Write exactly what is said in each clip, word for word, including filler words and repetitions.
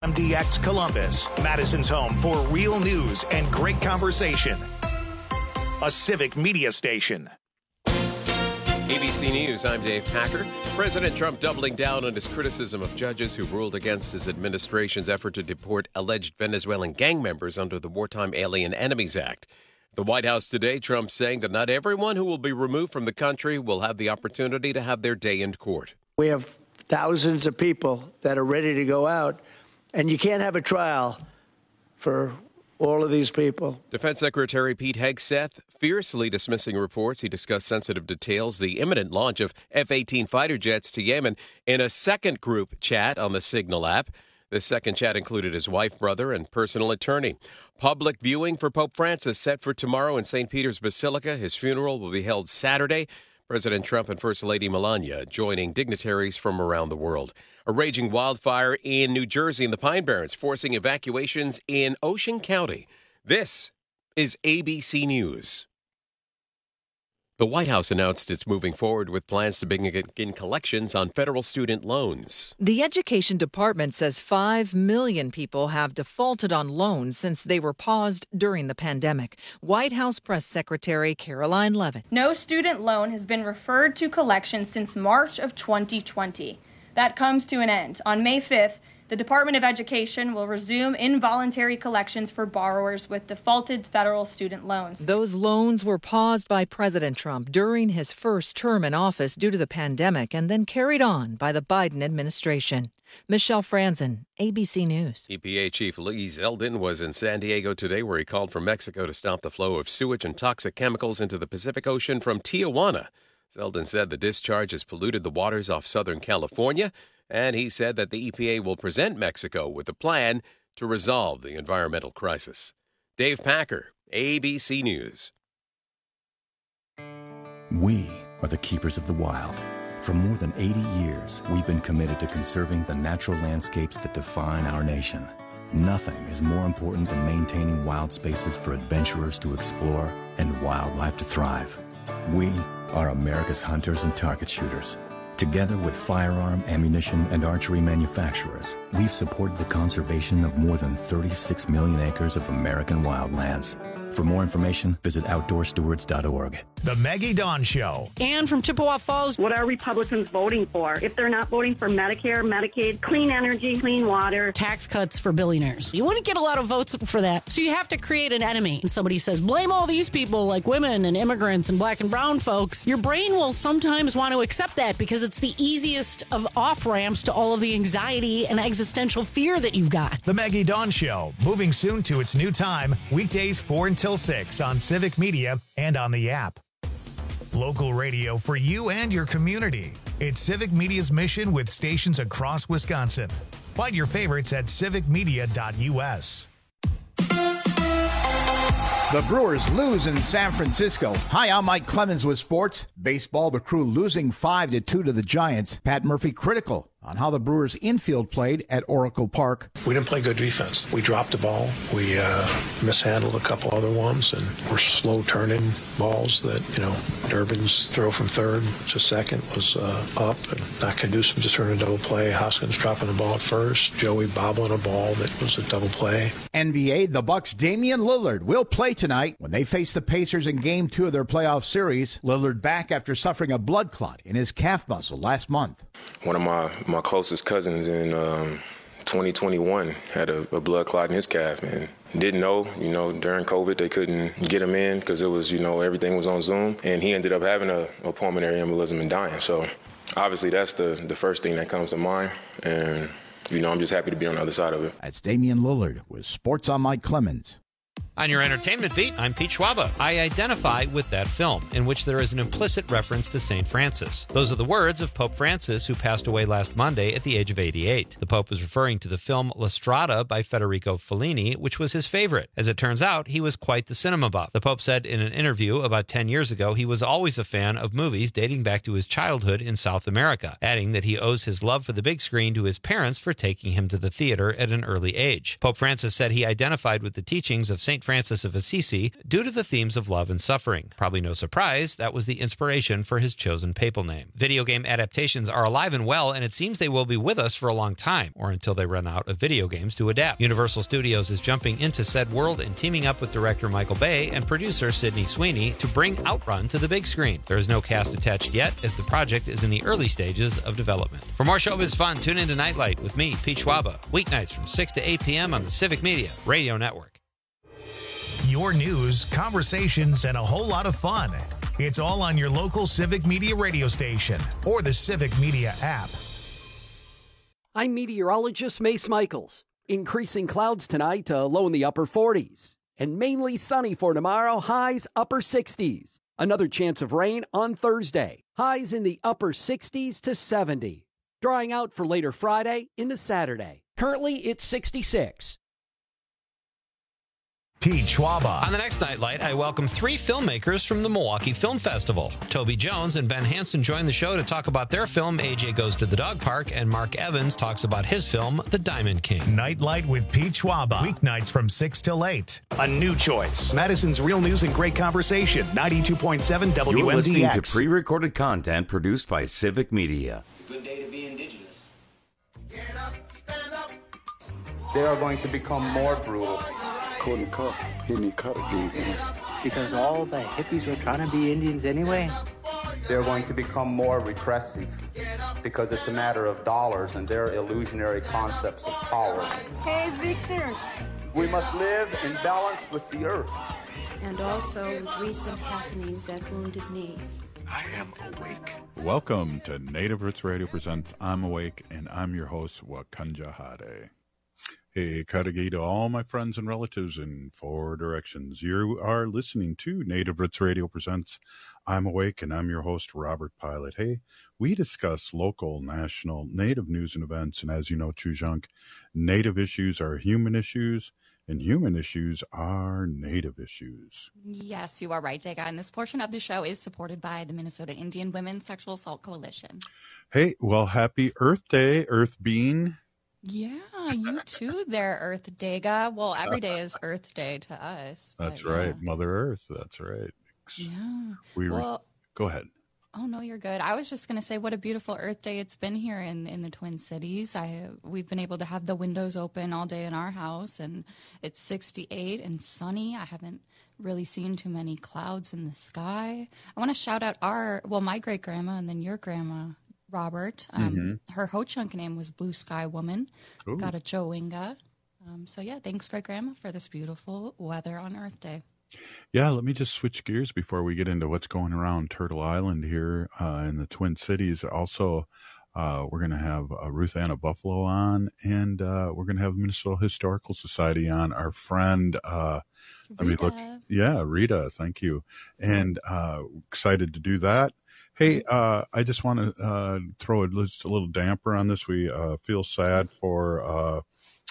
M D X Columbus, Madison's home for real news and great conversation. A Civic Media station. A B C News, I'm Dave Packer. President Trump doubling down on his criticism of judges who ruled against his administration's effort to deport alleged Venezuelan gang members under the Wartime Alien Enemies Act. The White House today, Trump saying that not everyone who will be removed from the country will have the opportunity to have their day in court. We have thousands of people that are ready to go out, and you can't have a trial for all of these people. Defense Secretary Pete Hegseth fiercely dismissing reports. He discussed sensitive details, the imminent launch of F eighteen fighter jets to Yemen in a second group chat on the Signal app. The second chat included his wife, brother, and personal attorney. Public viewing for Pope Francis set for tomorrow in Saint Peter's Basilica. His funeral will be held Saturday. President Trump and First Lady Melania joining dignitaries from around the world. A raging wildfire in New Jersey in the Pine Barrens, forcing evacuations in Ocean County. This is A B C News. The White House announced it's moving forward with plans to begin collections on federal student loans. The Education Department says five million people have defaulted on loans since they were paused during the pandemic. White House Press Secretary Caroline Leavitt. No student loan has been referred to collection since March of twenty twenty. That comes to an end. On May fifth, the Department of Education will resume involuntary collections for borrowers with defaulted federal student loans. Those loans were paused by President Trump during his first term in office due to the pandemic and then carried on by the Biden administration. Michelle Franzen, A B C News. E P A Chief Lee Zeldin was in San Diego today where he called for Mexico to stop the flow of sewage and toxic chemicals into the Pacific Ocean from Tijuana. Zeldin said the discharge has polluted the waters off Southern California, and he said that the E P A will present Mexico with a plan to resolve the environmental crisis. Dave Packer, A B C News. We are the keepers of the wild. For more than eighty years, we've been committed to conserving the natural landscapes that define our nation. Nothing is more important than maintaining wild spaces for adventurers to explore and wildlife to thrive. We are America's hunters and target shooters. Together with firearm, ammunition, and archery manufacturers, we've supported the conservation of more than thirty-six million acres of American wildlands. For more information, visit outdoor stewards dot org. The Maggie Dawn Show. And from Chippewa Falls. What are Republicans voting for? If they're not voting for Medicare, Medicaid, clean energy, clean water. Tax cuts for billionaires. You wouldn't get a lot of votes for that. So you have to create an enemy. And somebody says, blame all these people like women and immigrants and black and brown folks. Your brain will sometimes want to accept that because it's the easiest of off-ramps to all of the anxiety and existential fear that you've got. The Maggie Dawn Show, moving soon to its new time, weekdays four until six on Civic Media and on the app. Local radio for you and your community. It's Civic Media's mission with stations across Wisconsin. Find your favorites at civic media dot u s. The Brewers lose in San Francisco. Hi, I'm Mike Clemens with sports. Baseball, the Crew losing five to two to the Giants. Pat Murphy critical on how the Brewers infield played at Oracle Park. We didn't play good defense. We dropped the ball. We uh, mishandled a couple other ones, and we're slow turning balls that, you know, Durbin's throw from third to second was uh, up, and not conducive to turn a double play. Hoskins dropping the ball at first. Joey bobbling a ball that was a double play. N B A, the Bucks' Damian Lillard will play tonight when they face the Pacers in Game two of their playoff series. Lillard back after suffering a blood clot in his calf muscle last month. One of my my closest cousins in um, twenty twenty-one had a, a blood clot in his calf, and didn't know, you know, during COVID they couldn't get him in because it was, you know, everything was on Zoom, and he ended up having a, a pulmonary embolism and dying. So obviously that's the, the first thing that comes to mind, and, you know, I'm just happy to be on the other side of it. That's Damian Lillard with Sports on Mike Clemens. On your entertainment beat, I'm Pete Schwaba. I identify with that film, in which there is an implicit reference to Saint Francis. Those are the words of Pope Francis, who passed away last Monday at the age of eighty-eight. The Pope was referring to the film La Strada by Federico Fellini, which was his favorite. As it turns out, he was quite the cinema buff. The Pope said in an interview about ten years ago he was always a fan of movies dating back to his childhood in South America, adding that he owes his love for the big screen to his parents for taking him to the theater at an early age. Pope Francis said he identified with the teachings of Saint Saint Francis of Assisi due to the themes of love and suffering. Probably no surprise, that was the inspiration for his chosen papal name. Video game adaptations are alive and well, and it seems they will be with us for a long time, or until they run out of video games to adapt. Universal Studios is jumping into said world and teaming up with director Michael Bay and producer Sydney Sweeney to bring Outrun to the big screen. There is no cast attached yet, as the project is in the early stages of development. For more showbiz fun, tune into Nightlight with me, Pete Schwaba, weeknights from six to eight p.m. on the Civic Media Radio Network. Your news, conversations, and a whole lot of fun. It's all on your local Civic Media radio station or the Civic Media app. I'm meteorologist Mace Michaels. Increasing clouds tonight to low in the upper forties. And mainly sunny for tomorrow, highs upper sixties. Another chance of rain on Thursday. Highs in the upper sixties to seventy. Drying out for later Friday into Saturday. Currently, it's sixty-six. Pete Schwaba. On the next Nightlight, I welcome three filmmakers from the Milwaukee Film Festival. Toby Jones and Ben Hansen join the show to talk about their film, A J Goes to the Dog Park, and Mark Evans talks about his film, The Diamond King. Nightlight with Pete Schwaba. Weeknights from six till eight. A new choice. Madison's Real News and Great Conversation. ninety-two point seven W M D X. You're listening to pre-recorded content produced by Civic Media. It's a good day to be indigenous. Get up, stand up. They are going to become more brutal. Couldn't cut, hitting cut again. Because all the hippies were trying to be Indians anyway. They're going to become more repressive because it's a matter of dollars and their illusionary concepts of power. Hey, Victor. We must live in balance with the earth. And also with recent happenings at Wounded Knee. I am awake. Welcome to Native Roots Radio presents I'm Awake, and I'm your host, Wakanja Hade. Hey, Kadagi to all my friends and relatives in four directions. You are listening to Native Roots Radio presents I'm Awake, and I'm your host, Robert Pilot. Hey, we discuss local, national, Native news and events, and as you know, Chujunk, Native issues are human issues, and human issues are Native issues. Yes, you are right, Dega, and this portion of the show is supported by the Minnesota Indian Women's Sexual Assault Coalition. Hey, well, happy Earth Day, Earth Bean. Yeah, you too there, Earth Dega. Well, every day is Earth Day to us. That's but, right, yeah. Mother Earth. That's right. Yeah. We re- well, Go ahead. Oh, no, you're good. I was just going to say what a beautiful Earth Day it's been here in, in the Twin Cities. I We've been able to have the windows open all day in our house, and it's sixty-eight and sunny. I haven't really seen too many clouds in the sky. I want to shout out our, well, my great-grandma and then your grandma, Robert. Um, mm-hmm. Her Ho-Chunk name was Blue Sky Woman. Ooh. Got a Chowinga. Um, so, yeah, thanks, great-grandma, for this beautiful weather on Earth Day. Yeah, let me just switch gears before we get into what's going around Turtle Island here uh, in the Twin Cities. Also, uh, we're going to have uh, Ruth Anna Buffalo on, and uh, we're going to have Minnesota Historical Society on. Our friend, uh, let me look. Yeah, Rita, thank you. And uh, excited to do that. Hey, uh, I just want to uh, throw a, just a little damper on this. We uh, feel sad for uh,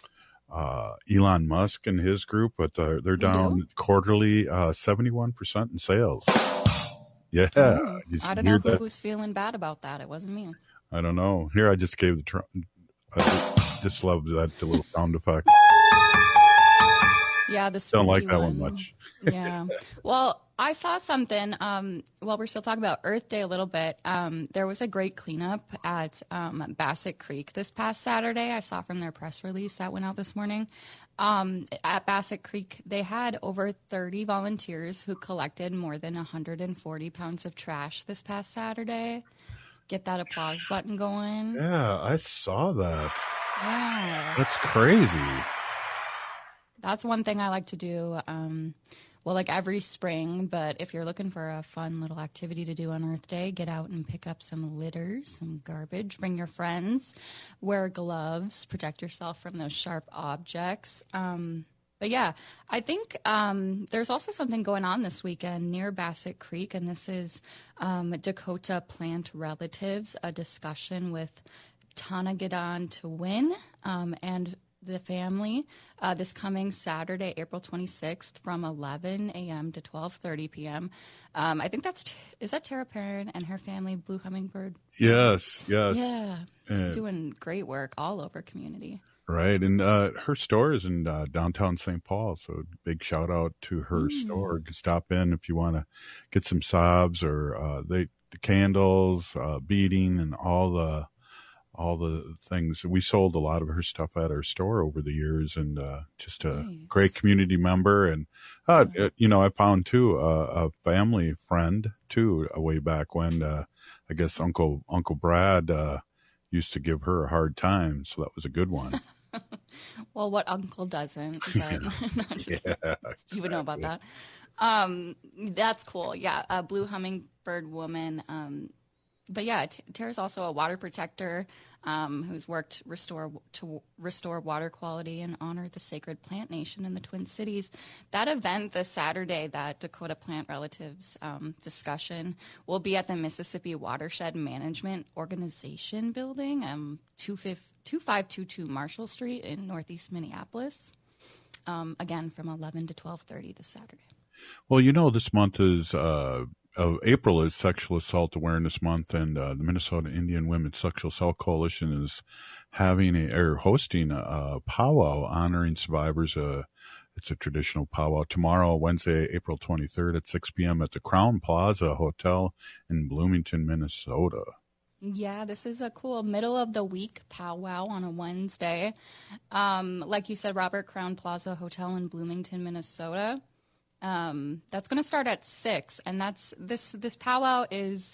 uh, Elon Musk and his group, but they're, they're down quarterly uh, seventy-one percent in sales. Yeah. Oh, I don't know who that? was feeling bad about that. It wasn't me. I don't know. Here, I just gave the, tr- I just love that the little sound effect. Yeah, the don't like that one, one much. Yeah. Well, I saw something um, while we're still talking about Earth Day a little bit. Um, there was a great cleanup at um, Bassett Creek this past Saturday. I saw from their press release that went out this morning. Um, at Bassett Creek, they had over thirty volunteers who collected more than one hundred forty pounds of trash this past Saturday. Get that applause button going. Yeah, I saw that. Yeah. That's crazy. That's one thing I like to do, um, well, like every spring, but if you're looking for a fun little activity to do on Earth Day, get out and pick up some litter, some garbage, bring your friends, wear gloves, protect yourself from those sharp objects. Um, but yeah, I think um, there's also something going on this weekend near Bassett Creek, and this is um, Dakota Plant Relatives, a discussion with Tanagadon to win um, and the family uh, this coming Saturday, April twenty-sixth from eleven a.m. to twelve thirty p.m. Um, I think that's, is that Tara Perrin and her family, Blue Hummingbird? Yes, yes. Yeah, it's uh, doing great work all over community. Right, and uh, her store is in uh, downtown Saint Paul, so big shout out to her Mm. store. Stop in if you want to get some sobs or uh, they the candles, uh, beading, and all the all the things. We sold a lot of her stuff at our store over the years, and uh, just a Nice. great community member. And uh, uh, you know, I found too uh, a family friend too uh, way back when. Uh, I guess Uncle Uncle Brad uh, used to give her a hard time, so that was a good one. Well, what uncle doesn't? But no, just Yeah, you would know about exactly. that. Um, that's cool. Yeah, a blue hummingbird woman. Um, but yeah, T- Tara's also a water protector um, who's worked restore to restore water quality and honor the sacred plant nation in the Twin Cities. That event this Saturday, that Dakota Plant Relatives um, discussion, will be at the Mississippi Watershed Management Organization building, um, two five two two Marshall Street in Northeast Minneapolis. Um, again, from eleven to twelve thirty this Saturday. Well, you know, this month is uh, uh, April is Sexual Assault Awareness Month, and uh, the Minnesota Indian Women's Sexual Assault Coalition is having a or hosting a, a powwow honoring survivors. Uh, it's a traditional powwow tomorrow, Wednesday, April twenty-third at six p.m. at the Crown Plaza Hotel in Bloomington, Minnesota. Yeah, this is a cool middle of the week powwow on a Wednesday. Um, like you said, Robert, Crown Plaza Hotel in Bloomington, Minnesota. Um, that's going to start at six, and that's this. This powwow is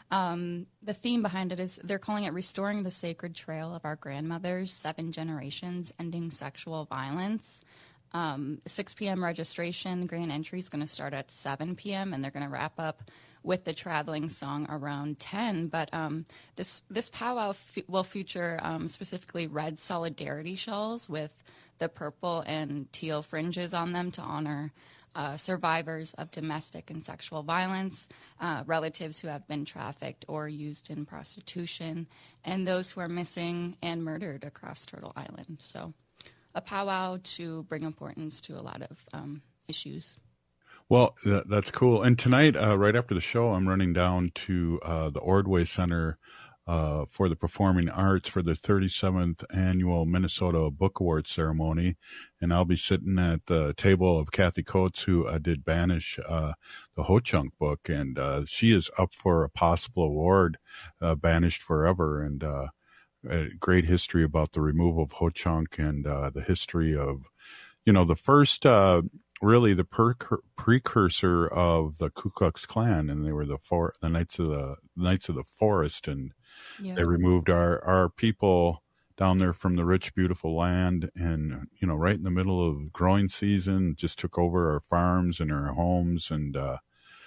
um, the theme behind it is they're calling it "Restoring the Sacred Trail of Our Grandmothers: Seven Generations, Ending Sexual Violence." Um, six p.m. registration. Grand entry is going to start at seven p.m. and they're going to wrap up with the traveling song around ten. But um, this this powwow f- will feature um, specifically red solidarity shawls with the purple and teal fringes on them to honor uh, survivors of domestic and sexual violence, uh, relatives who have been trafficked or used in prostitution, and those who are missing and murdered across Turtle Island. So a powwow to bring importance to a lot of um, issues. Well, that, that's cool. And tonight, uh, right after the show, I'm running down to uh, the Ordway Center uh, for the Performing Arts for the thirty-seventh Annual Minnesota Book Awards ceremony. And I'll be sitting at the table of Kathy Coates, who uh, did Banish, uh, the Ho Chunk book. And uh, she is up for a possible award, uh, Banished Forever. And uh, a great history about the removal of Ho Chunk and uh, the history of, you know, the first... Uh, really the per- precursor of the Ku Klux Klan, and they were the for- the Knights of the Knights of the Forest, and yeah. They removed our, our people down there from the rich, beautiful land, and you know, right in the middle of growing season, just took over our farms and our homes, and uh,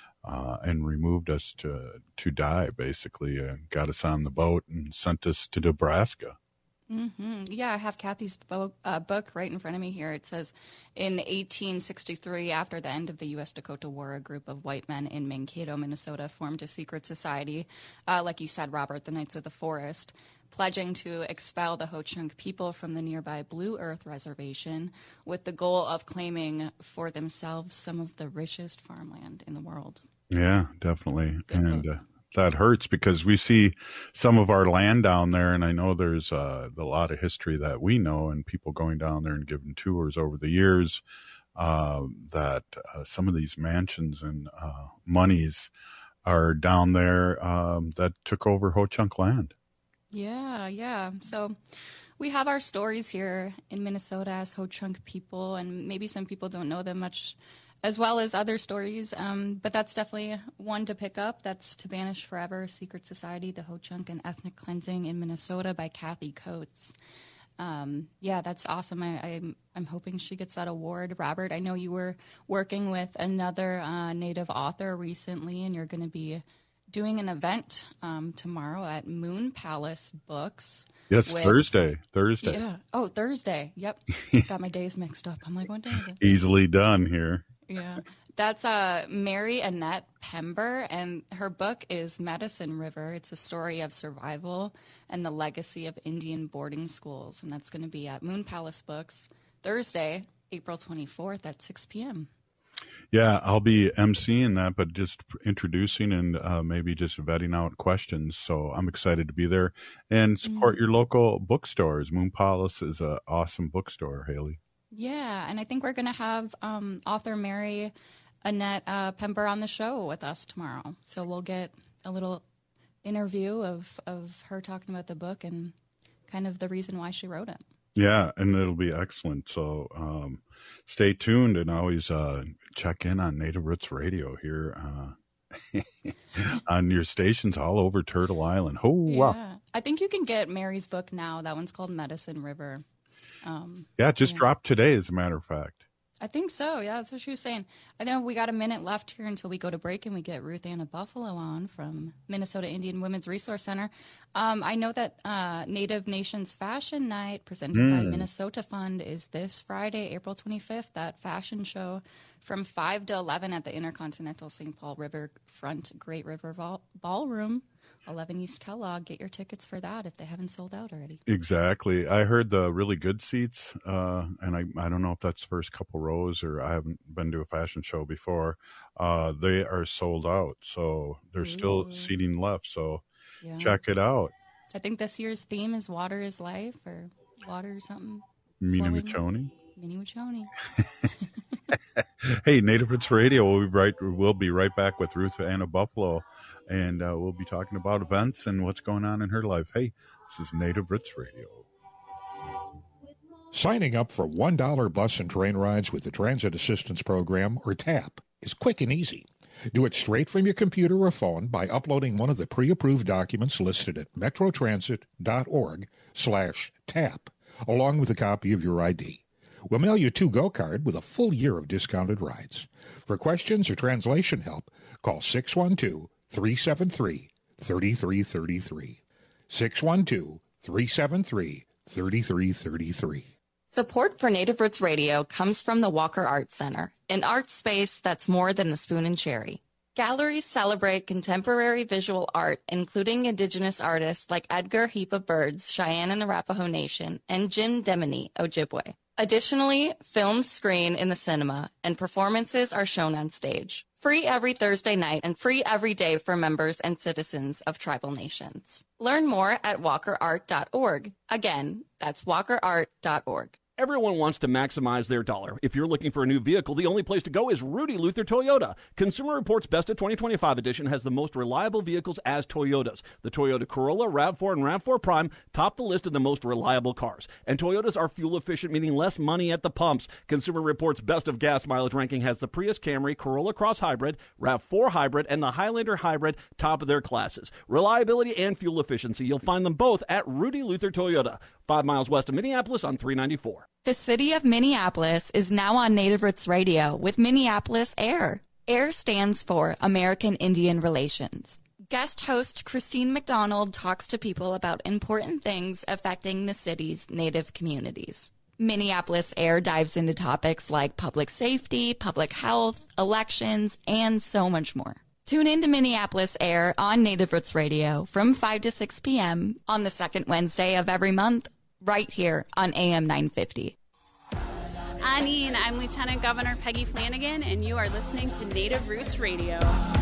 uh, and removed us to to die, basically, uh, got us on the boat and sent us to Nebraska. Mm-hmm. Yeah, I have Kathy's bo- uh, book right in front of me here. It says, in eighteen sixty-three, after the end of the U S Dakota War, a group of white men in Mankato, Minnesota, formed a secret society, uh, like you said, Robert, the Knights of the Forest, pledging to expel the Ho Chunk people from the nearby Blue Earth Reservation with the goal of claiming for themselves some of the richest farmland in the world. Yeah, definitely. Good and book. Uh, that hurts because we see some of our land down there, and I know there's uh, a lot of history that we know, and people going down there and giving tours over the years, uh, that uh, some of these mansions and uh, monies are down there um, that took over Ho Chunk land. Yeah, yeah. So we have our stories here in Minnesota as Ho Chunk people, and maybe some people don't know them much, as well as other stories, um, but that's definitely one to pick up. That's To Banish Forever, Secret Society, the Ho Chunk and Ethnic Cleansing in Minnesota by Kathy Coates. Um, yeah, that's awesome. I, I'm, I'm hoping she gets that award. Robert, I know you were working with another uh, Native author recently, and you're going to be doing an event um, tomorrow at Moon Palace Books. Yes, with, Thursday. Thursday. Yeah. Oh, Thursday. Yep. Got my days mixed up. I'm like, what day is it? Easily done here. Yeah. That's uh, Mary Annette Pember, and her book is Medicine River. It's a story of survival and the legacy of Indian boarding schools, and that's going to be at Moon Palace Books Thursday, April twenty-fourth at six p.m. Yeah, I'll be emceeing that, but just introducing and uh, maybe just vetting out questions. So I'm excited to be there and support Mm-hmm. your local bookstores. Moon Palace is an awesome bookstore, Haley. Yeah, and I think we're going to have um, author Mary Annette uh, Pember on the show with us tomorrow. So we'll get a little interview of, of her talking about the book and kind of the reason why she wrote it. Yeah, and it'll be excellent. So um, stay tuned and always uh, check in on Native Roots Radio here uh, on your stations all over Turtle Island. Oh, Yeah. wow. I think you can get Mary's book now. That one's called Medicine River. Um, Yeah, it just yeah. dropped today, as a matter of fact. I think so. Yeah, that's what she was saying. I know we got a minute left here until we go to break and we get Ruth Anna Buffalo on from Minnesota Indian Women's Resource Center. Um, I know that uh, Native Nations Fashion Night presented by Mm. Minnesota Fund is this Friday, April twenty-fifth. That fashion show from five to eleven at the Intercontinental Saint Paul Riverfront Great River Vol- Ballroom, eleven East Kellogg. Get your tickets for that if they haven't sold out already. Exactly. I heard the really good seats, uh, and I, I don't know if that's first couple rows or I haven't been to a fashion show before. Uh, they are sold out, so there's still Ooh. seating left. So Yeah. check it out. I think this year's theme is water is life or water or something. Minamichoni. Minamichoni. Hey, Native Roots Radio. We'll be right. We'll be right back with Ruth Anna Buffalo, and uh, we'll be talking about events and what's going on in her life. Hey, this is Native Roots Radio. Signing up for one dollar bus and train rides with the Transit Assistance Program, or TAP, is quick and easy. Do it straight from your computer or phone by uploading one of the pre-approved documents listed at metrotransit.org slash tap, along with a copy of your I D. We'll mail you a to-go card with a full year of discounted rides. For questions or translation help, call six one two, three seven three, three three three three. six one two, three seven three, three three three three. Support for Native Roots Radio comes from the Walker Art Center, an art space that's more than the spoon and cherry. Galleries celebrate contemporary visual art, including Indigenous artists like Edgar Heap of Birds, Cheyenne and Arapaho Nation, and Jim Demini, Ojibwe. Additionally, films screen in the cinema, and performances are shown on stage. Free every Thursday night and free every day for members and citizens of tribal nations. Learn more at walker art dot org. Again, that's walker art dot org. Everyone wants to maximize their dollar. If you're looking for a new vehicle, the only place to go is Rudy Luther Toyota. Consumer Reports Best of twenty twenty-five edition has the most reliable vehicles as Toyotas. The Toyota Corolla, RAV four, and RAV four Prime top the list of the most reliable cars. And Toyotas are fuel efficient, meaning less money at the pumps. Consumer Reports Best of Gas Mileage ranking has the Prius Camry, Corolla Cross Hybrid, RAV four Hybrid, and the Highlander Hybrid top of their classes. Reliability and fuel efficiency, you'll find them both at Rudy Luther Toyota, five miles west of Minneapolis on three ninety-four. The city of Minneapolis is now on Native Roots Radio with Minneapolis AIR. AIR stands for American Indian Relations. Guest host Christine McDonald talks to people about important things affecting the city's Native communities. Minneapolis AIR dives into topics like public safety, public health, elections, and so much more. Tune in to Minneapolis AIR on Native Roots Radio from five to six p.m. on the second Wednesday of every month, right here on A M nine fifty. Anine, I'm Lieutenant Governor Peggy Flanagan, and you are listening to Native Roots Radio.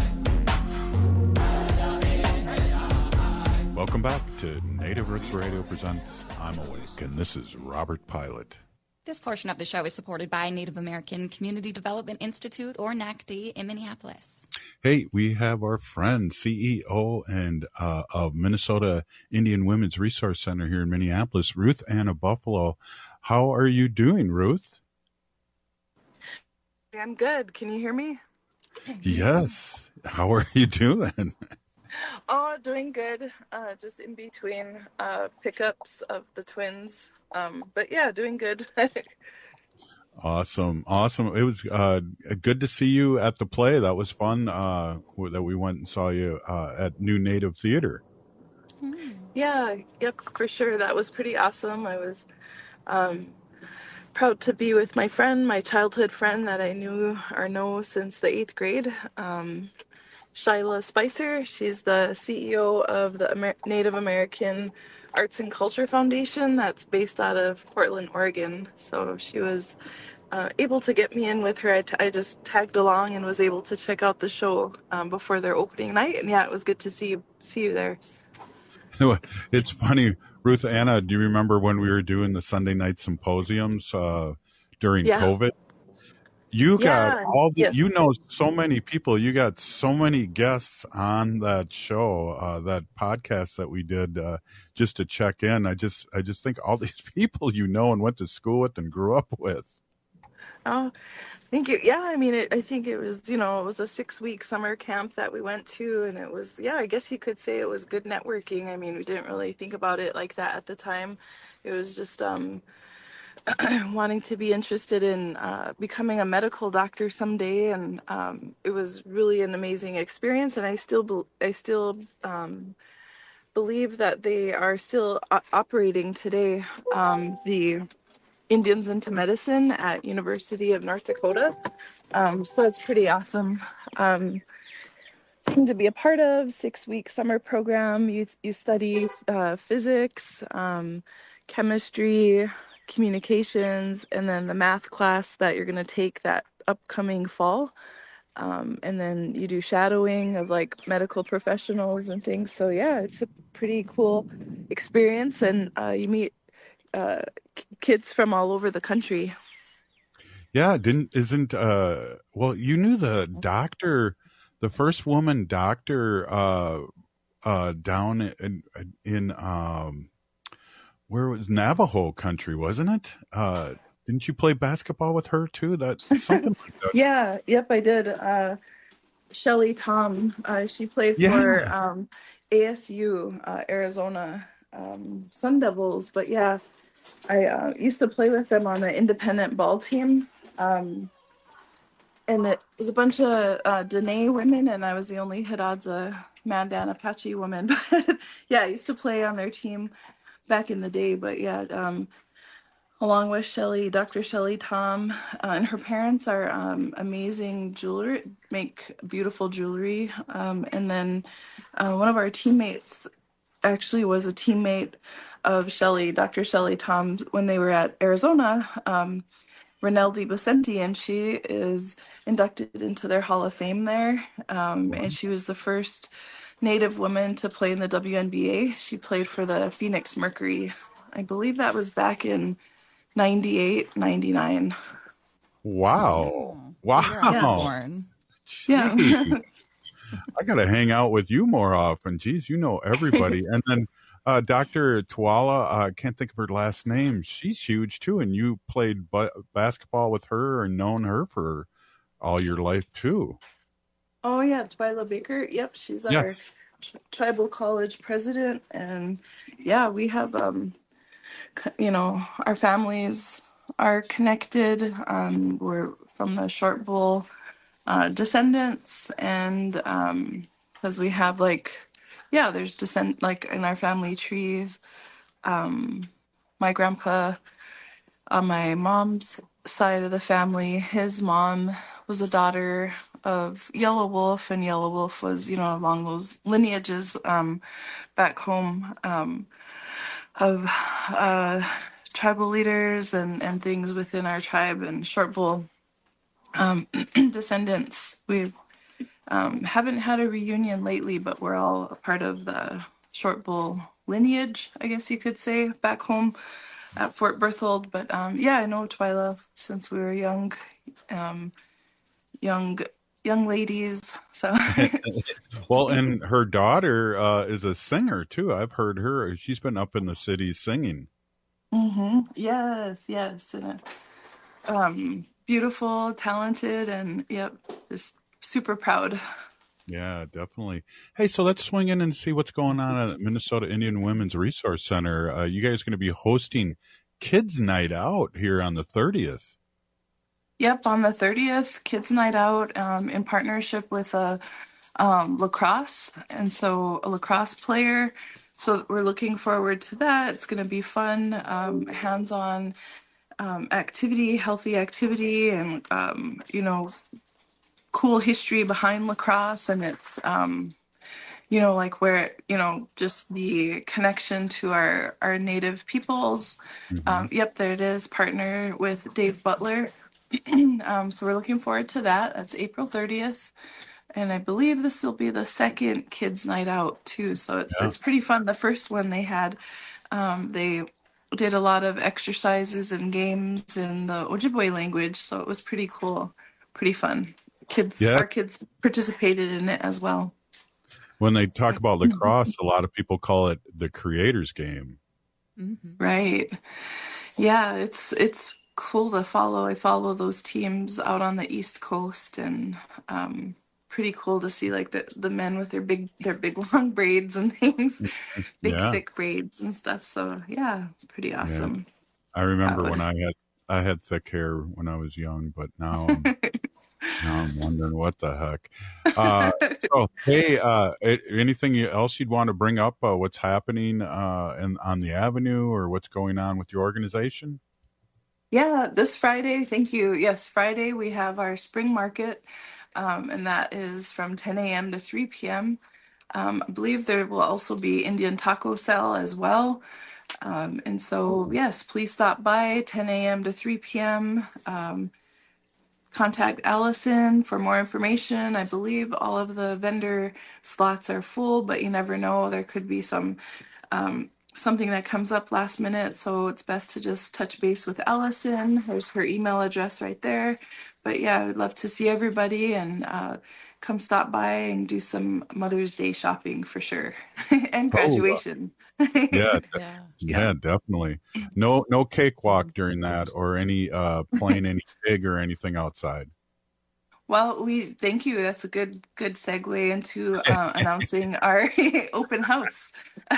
Welcome back to Native Roots Radio presents I'm Awake, and this is Robert Pilot. This portion of the show is supported by Native American Community Development Institute, or N A C D, in Minneapolis. Hey, we have our friend, C E O and uh, of Minnesota Indian Women's Resource Center here in Minneapolis, Ruth Anna Buffalo. How are you doing, Ruth? I'm good. Can you hear me? Yes. How are you doing? Oh, doing good. Uh, just in between uh, pickups of the twins. Um, but yeah, doing good. Awesome. Awesome. It was uh, good to see you at the play. That was fun uh, that we went and saw you uh, at New Native Theater. Yeah, yep, for sure. That was pretty awesome. I was um, proud to be with my friend, my childhood friend that I knew or know since the eighth grade, um, Shyla Spicer. She's the C E O of the Amer- Native American Arts and Culture Foundation that's based out of Portland, Oregon. So she was uh, able to get me in with her, I, t- I just tagged along and was able to check out the show um, before their opening night. And yeah, it was good to see you, see you there. It's funny, Ruth Anna, do you remember when we were doing the Sunday night symposiums uh, during Yeah. COVID? You got Yeah, all the, yes. you know, so many people. You got so many guests on that show, uh, that podcast that we did uh, just to check in. I just, I just think all these people you know and went to school with and grew up with. Oh, thank you. Yeah, I mean, it, I think it was, you know, it was a six-week summer camp that we went to, and it was, yeah, I guess you could say it was good networking. I mean, we didn't really think about it like that at the time. It was just um, wanting to be interested in uh, becoming a medical doctor someday, and um, it was really an amazing experience. And I still, be- I still um, believe that they are still o- operating today. Um, the Indians into Medicine at University of North Dakota. Um, so it's pretty awesome um, thing to be a part of. Six week summer program. You you study uh, physics, um, chemistry, communications, and then the math class that you're going to take that upcoming fall. Um, and then you do shadowing of like medical professionals and things. So yeah, it's a pretty cool experience, and uh, you meet uh, k- kids from all over the country. Yeah, didn't isn't uh well, you knew the doctor, the first woman doctor uh uh down in in um where was Navajo country, wasn't it? Uh didn't you play basketball with her too? That something like that. Yeah, yep, I did. Uh, Shelly Tom, uh, she played Yeah. for um, A S U, uh, Arizona um, Sun Devils. But yeah, I uh, used to play with them on the independent ball team. Um, and it was a bunch of uh, Dene women, and I was the only Hidatsa Mandan Apache woman. But yeah, I used to play on their team back in the day. But yeah, um, along with Shelly, Doctor Shelly Tom, uh, and her parents are um, amazing jewelry, make beautiful jewelry. Um, and then uh, one of our teammates actually was a teammate of Shelly, Doctor Shelly Tom, when they were at Arizona, um, Renelle DiBocenti, and she is inducted into their Hall of Fame there. Um, and she was the first Native woman to play in the W N B A. She played for the Phoenix Mercury. I believe that was back in ninety-eight, ninety-nine. Wow. Wow. Yeah. Jeez. I got to hang out with you more often. Geez, you know everybody. And then uh, Doctor Twala, I uh, can't think of her last name. She's huge too. And you played bu- basketball with her and known her for all your life too. Oh, yeah, Twyla Baker. Yep, she's our Yes. t- tribal college president. And yeah, we have, um, c- you know, our families are connected. Um, we're from the Short Bull uh, descendants. And um, because we have like, yeah, there's descent, like in our family trees. Um, my grandpa on my mom's side of the family, his mom was a daughter of Yellow Wolf, and Yellow Wolf was, you know, along those lineages um, back home um, of uh, tribal leaders and, and things within our tribe and Short Bull um, descendants. We um, haven't had a reunion lately, but we're all a part of the Short Bull lineage, I guess you could say, back home at Fort Berthold. But um, yeah, I know Twyla since we were young, um, young, young ladies. So Well, and her daughter uh, is a singer too. I've heard her. She's been up in the city singing. hmm yes, yes, and uh, um, beautiful, talented, and yep, just super proud. Yeah, definitely. Hey, so let's swing in and see what's going on at Minnesota Indian Women's Resource Center. Uh, you guys are going to be hosting Kids Night Out here on the thirtieth. Yep, on the thirtieth, Kids Night Out, um, in partnership with a um, lacrosse, and so a lacrosse player. So we're looking forward to that. It's going to be fun, um, hands-on um, activity, healthy activity, and um, you know, cool history behind lacrosse. And it's um, you know, like where, you know, just the connection to our our native peoples. Mm-hmm. Um, yep, there it is. Partner with Dave Butler. um, so we're looking forward to that. That's April thirtieth. And I believe this will be the second kids' night out too. So it's Yeah. it's pretty fun. The first one they had, um, they did a lot of exercises and games in the Ojibwe language. So it was pretty cool, pretty fun. Kids, Yeah. our kids participated in it as well. When they talk about lacrosse, a lot of people call it the creators game. Right. Yeah, it's it's cool to follow. I follow those teams out on the East Coast, and um, pretty cool to see like the, the men with their big their big long braids and things, big Yeah. thick braids and stuff. So yeah, it's pretty awesome. I remember That when would- I had I had thick hair when I was young, but now I'm, now I'm wondering what the heck. Uh, so hey, uh, a- anything you- else you'd want to bring up? Uh, what's happening uh, in, on the Avenue, or what's going on with your organization? Yeah, this Friday, thank you. Yes, Friday we have our spring market, um, and that is from ten a.m. to three p.m. Um, I believe there will also be Indian taco sale as well. Um, and so, yes, please stop by ten a.m. to three p.m. Um, contact Allison for more information. I believe all of the vendor slots are full, but you never know. There could be some um, something that comes up last minute, so it's best to just touch base with Allison. There's her email address right there. But yeah, I would love to see everybody and uh, come stop by and do some Mother's Day shopping for sure, and graduation. Yeah, de- yeah, definitely. No, no cakewalk during that, or any uh, playing any pig or anything outside. Well, we thank you. That's a good good segue into uh, announcing our open house.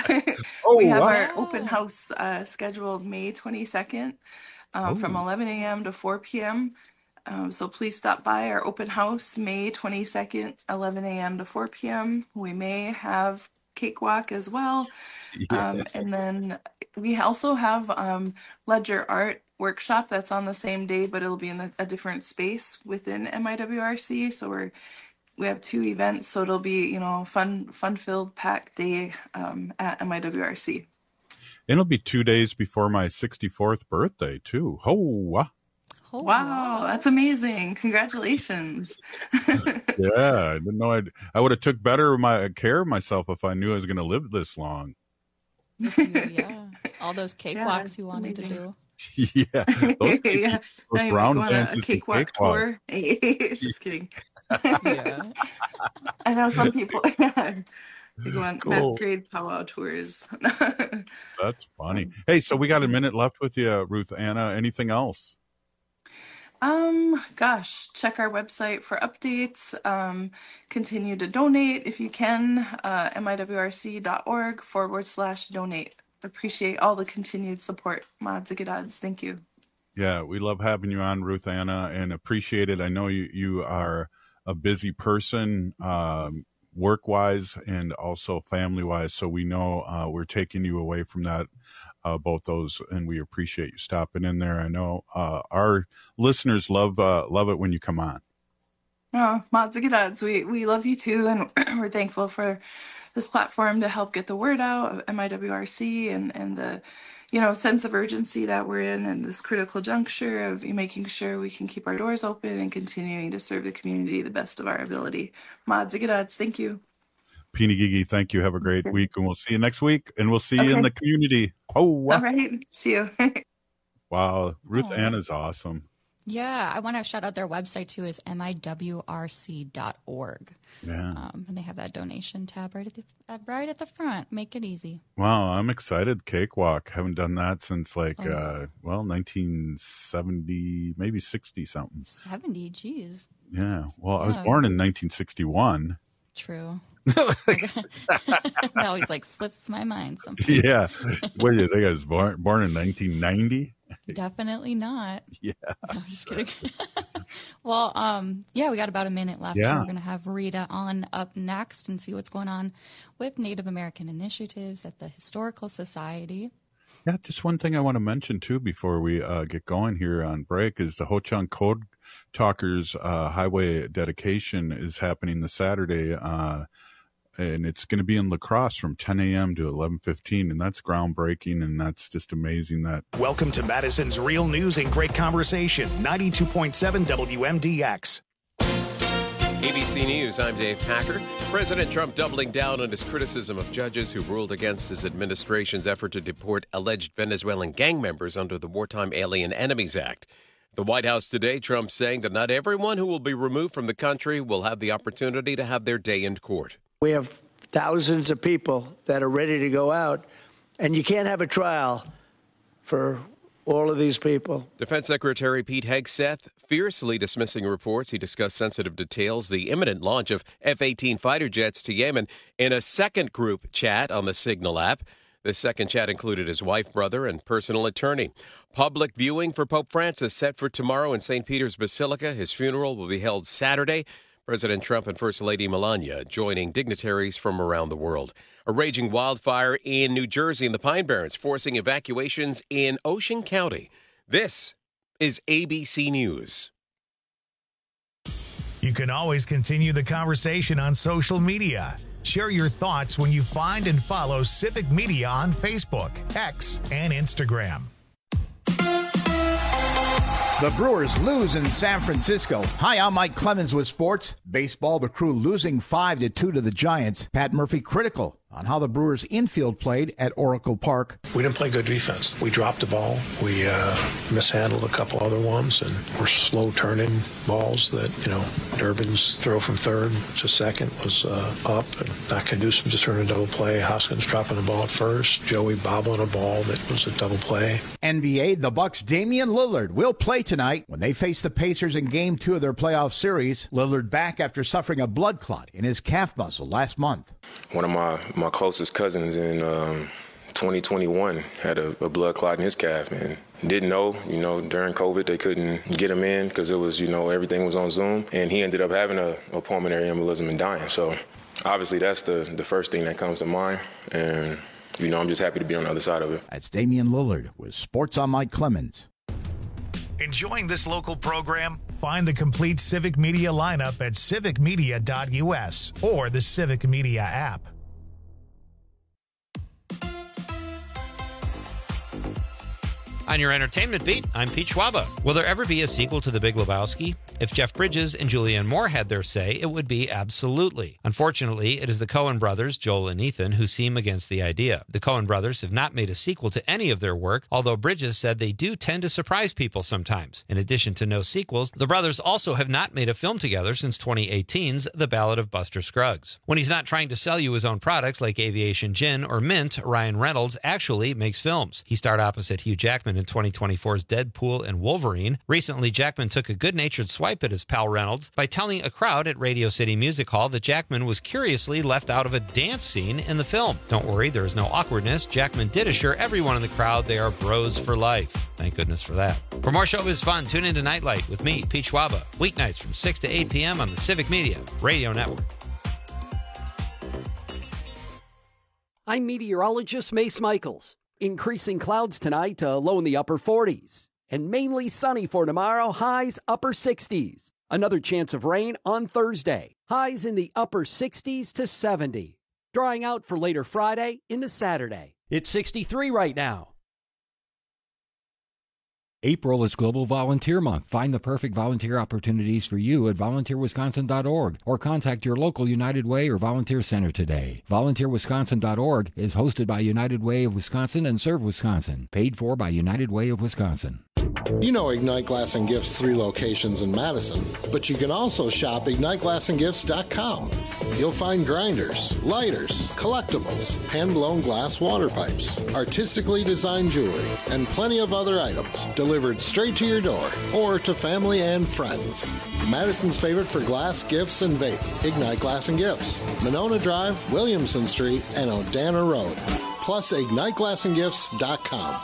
Oh, we have wow. our open house uh, scheduled May twenty-second um, from Oh. eleven a.m. to four p.m. Um, so please stop by our open house May twenty-second, eleven a.m. to four p.m. We may have cakewalk as well. Um, and then we also have um, Ledger Art workshop that's on the same day, but it'll be in a, a different space within M I W R C. So we're we have two events, so it'll be, you know, fun fun filled packed day um, at M I W R C. It'll be two days before my sixty-fourth birthday too. Oh, wow. Oh, wow, that's amazing! Congratulations. Yeah, I didn't know I'd, I would have took better of my care of myself if I knew I was going to live this long. Yeah, all those cakewalks it's you wanted to do. Yeah, those, Yeah, those now you round go on a- dances a and cakewalk cakewalk. tour. Just kidding. Yeah. I know some people they go on Cool. masquerade powwow tours. That's funny. Hey, so we got a minute left with you, Ruth Anna. Anything else? Um, gosh, check our website for updates. Um, continue to donate if you can. Uh, miwrc.org forward slash donate. Appreciate all the continued support. Mods Agadods, thank you. Yeah, we love having you on, Ruth Anna, and appreciate it. I know you, you are a busy person, um, work-wise and also family-wise, so we know uh, we're taking you away from that, uh, both those, and we appreciate you stopping in there. I know uh, our listeners love uh, love it when you come on. Oh, Mods Agadods, we, we love you too, and we're thankful for this platform to help get the word out of M I W R C and, and the, you know, sense of urgency that we're in and this critical juncture of making sure we can keep our doors open and continuing to serve the community the best of our ability. Mods Agadods, thank you. Peeny Gigi, thank you. Have a great week, and we'll see you next week, and we'll see you in Okay. the community. Oh, wow. All right, see you. Wow. Ruth Aw. Anna's awesome. Yeah, I want to shout out their website too is M I W R C dot org. Yeah. Um, and they have that donation tab right at the uh, right at the front. Make it easy. Wow, I'm excited. Cakewalk. Haven't done that since like, Oh. uh, well, nineteen seventy, maybe sixty something. seventy, geez. Yeah. Well, I was Yeah. born in nineteen sixty-one. True. That always like slips my mind sometimes. Yeah. What do you think? I was born, born in nineteen ninety? Definitely not. Yeah. No, just kidding. Well, um, yeah, we got about a minute left. Yeah. We're going to have Rita on up next and see what's going on with Native American initiatives at the Historical Society. Yeah, just one thing I want to mention too before we uh, get going here on break is the Ho Chunk Code Talkers uh, Highway dedication is happening this Saturday. Uh, and it's going to be in La Crosse from ten a.m. to eleven fifteen, and that's groundbreaking, and that's just amazing. That Welcome to Madison's Real News and Great Conversation, ninety-two point seven W M D X. A B C News, I'm Dave Packer. President Trump doubling down on his criticism of judges who ruled against his administration's effort to deport alleged Venezuelan gang members under the Wartime Alien Enemies Act. The White House today, Trump saying that not everyone who will be removed from the country will have the opportunity to have their day in court. We have thousands of people that are ready to go out, and you can't have a trial for all of these people. Defense Secretary Pete Hegseth fiercely dismissing reports. He discussed sensitive details, the imminent launch of F eighteen fighter jets to Yemen in a second group chat on the Signal app. The second chat included his wife, brother, and personal attorney. Public viewing for Pope Francis set for tomorrow in Saint Peter's Basilica. His funeral will be held Saturday. President Trump and First Lady Melania joining dignitaries from around the world. A raging wildfire in New Jersey and the Pine Barrens forcing evacuations in Ocean County. This is A B C News. You can always continue the conversation on social media. Share your thoughts when you find and follow Civic Media on Facebook, X, and Instagram. The Brewers lose in San Francisco. Hi, I'm Mike Clemens with sports. Baseball, the Crew losing five to two to the Giants. Pat Murphy critical on how the Brewers infield played at Oracle Park. We didn't play good defense. We dropped the ball. We uh, mishandled a couple other ones, and we're slow turning balls that, you know, Durbin's throw from third to second was uh, up, and not conducive to turn a double play. Hoskins dropping the ball at first. Joey bobbling a ball that was a double play. N B A, the Bucks' Damian Lillard will play tonight when they face the Pacers in Game two of their playoff series. Lillard back after suffering a blood clot in his calf muscle last month. One of my, my closest cousins in um, twenty twenty-one had a, a blood clot in his calf, and didn't know, you know, during COVID they couldn't get him in because it was, you know, everything was on Zoom, and he ended up having a, a pulmonary embolism and dying. So obviously that's the, the first thing that comes to mind, and, you know, I'm just happy to be on the other side of it. That's Damian Lillard with Sports on Mike Clemens. Enjoying this local program? Find the complete Civic Media lineup at civic media dot U S or the Civic Media app. On your entertainment beat, I'm Pete Schwaba. Will there ever be a sequel to The Big Lebowski? If Jeff Bridges and Julianne Moore had their say, it would be absolutely. Unfortunately, it is the Coen brothers, Joel and Ethan, who seem against the idea. The Coen brothers have not made a sequel to any of their work, although Bridges said they do tend to surprise people sometimes. In addition to no sequels, the brothers also have not made a film together since twenty eighteen's The Ballad of Buster Scruggs. When he's not trying to sell you his own products like Aviation Gin or Mint, Ryan Reynolds actually makes films. He starred opposite Hugh Jackman in twenty twenty-four's Deadpool and Wolverine. Recently, Jackman took a good-natured swipe at his pal Reynolds by telling a crowd at Radio City Music Hall that Jackman was curiously left out of a dance scene in the film. Don't worry, there is no awkwardness. Jackman did assure everyone in the crowd they are bros for life. Thank goodness for that. For more showbiz fun, tune into Nightlight with me, Pete Schwaba, weeknights from six to eight p.m. on the Civic Media Radio Network. I'm meteorologist Mace Michaels. Increasing clouds tonight to low in the upper forties. And mainly sunny for tomorrow, highs upper sixties. Another chance of rain on Thursday. Highs in the upper sixties to seventy. Drying out for later Friday into Saturday. It's sixty-three right now. April is Global Volunteer Month. Find the perfect volunteer opportunities for you at volunteer wisconsin dot org or contact your local United Way or Volunteer Center today. volunteer wisconsin dot org is hosted by United Way of Wisconsin and Serve Wisconsin. Paid for by United Way of Wisconsin. You know Ignite Glass and Gifts' three locations in Madison, but you can also shop ignite glass and gifts dot com. You'll find grinders, lighters, collectibles, hand-blown glass water pipes, artistically designed jewelry, and plenty of other items delivered straight to your door or to family and friends. Madison's favorite for glass, gifts, and vape, Ignite Glass and Gifts, Monona Drive, Williamson Street, and Odana Road. Plus ignite glass and gifts dot com.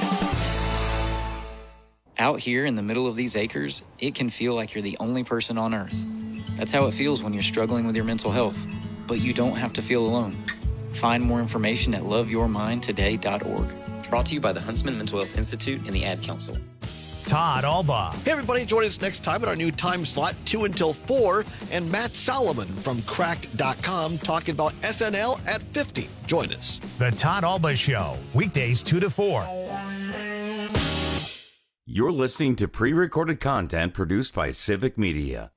Out here in the middle of these acres, it can feel like you're the only person on Earth. That's how it feels when you're struggling with your mental health. But you don't have to feel alone. Find more information at love your mind today dot org. Brought to you by the Huntsman Mental Health Institute and the Ad Council. Todd Alba. Hey, everybody, join us next time at our new time slot, two until four, and Matt Solomon from cracked dot com talking about S N L at fifty. Join us. The Todd Alba Show, weekdays two to four. You're listening to pre-recorded content produced by Civic Media.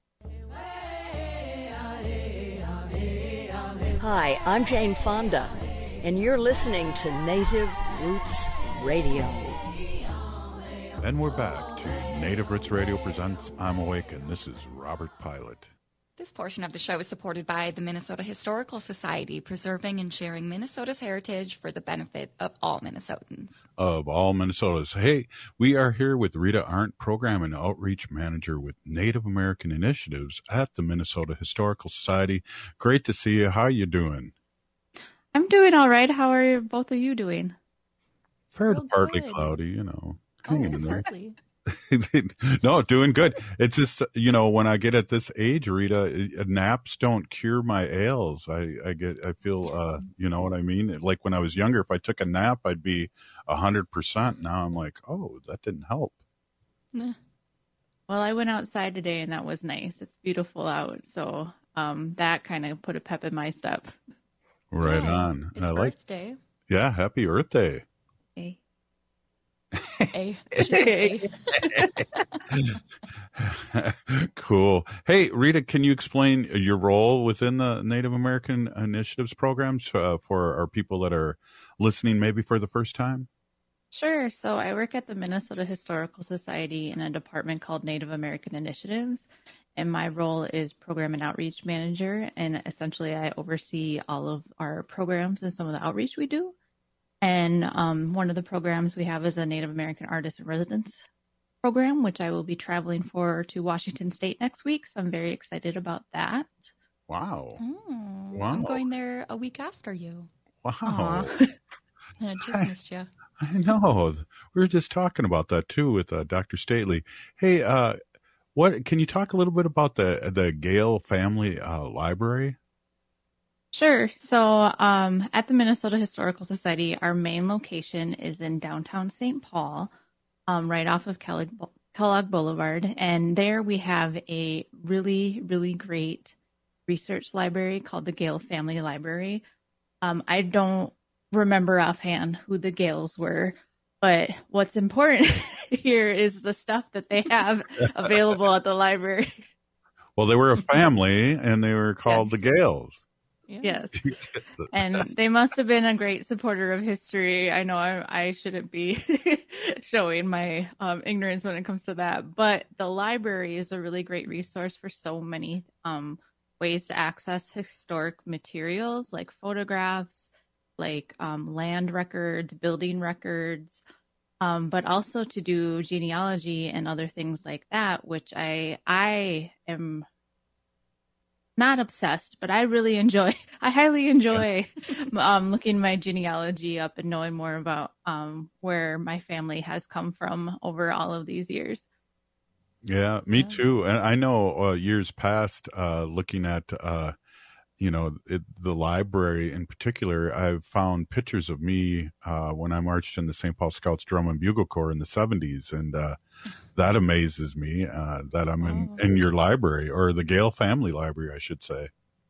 Hi, I'm Jane Fonda, and you're listening to Native Roots Radio. And we're back to Native Roots Radio presents I'm Awake, and this is Robert Pilot. This portion of the show is supported by the Minnesota Historical Society, preserving and sharing Minnesota's heritage for the benefit of all Minnesotans. Of all Minnesotans. Hey, we are here with Rita Arndt, Program and Outreach Manager with Native American Initiatives at the Minnesota Historical Society. Great to see you. How are you doing? I'm doing all right. How are both of you doing? Fair to partly cloudy, you know. Hanging Oh, in there. partly. No, doing good. It's just, you know, when I get at this age, Rita, naps don't cure my ails. I, I get, I feel, uh, you know what I mean? Like when I was younger, if I took a nap, I'd be a hundred percent. Now I'm like, oh, that didn't help. Nah. Well, I went outside today and that was nice. It's beautiful out. So um, that kind of put a pep in my step. Right Yeah. on. It's I like, Earth Day. Yeah. Happy Earth Day. Hey. A. Hey. Cool. Hey, Rita, can you explain your role within the Native American Initiatives programs uh, for our people that are listening maybe for the first time? Sure. So I work at the Minnesota Historical Society in a department called Native American Initiatives. And my role is Program and Outreach Manager. And essentially, I oversee all of our programs and some of the outreach we do. And um, one of the programs we have is a Native American Artists in Residence program, which I will be traveling for to Washington State next week. So I'm very excited about that. Wow. Oh, Wow. I'm going there a week after you. Wow. I just missed you. I know. We were just talking about that too with uh, Doctor Stately. Hey, uh, what can you talk a little bit about the the Gale Family uh, Library? Sure. So um, at the Minnesota Historical Society, our main location is in downtown Saint Paul, um, right off of Kellogg, Kellogg Boulevard. And there we have a really, really great research library called the Gale Family Library. Um, I don't remember offhand who the Gales were, but what's important here is the stuff that they have available at the library. Well, they were a family, and they were called Yes. the Gales. Yes. And they must have been a great supporter of history. I know I, I shouldn't be showing my um, ignorance when it comes to that, but the library is a really great resource for so many um, ways to access historic materials like photographs, like um, land records, building records, um, but also to do genealogy and other things like that, which I I am not obsessed, but I really enjoy, I highly enjoy um, looking my genealogy up and knowing more about um, where my family has come from over all of these years. Yeah, me too. And I know uh, years past, uh, looking at, uh, you know, it, the library in particular, I've found pictures of me uh, when I marched in the Saint Paul Scouts Drum and Bugle Corps in the seventies. And uh, that amazes me uh, that I'm in, in your library, or the Gale Family Library, I should say.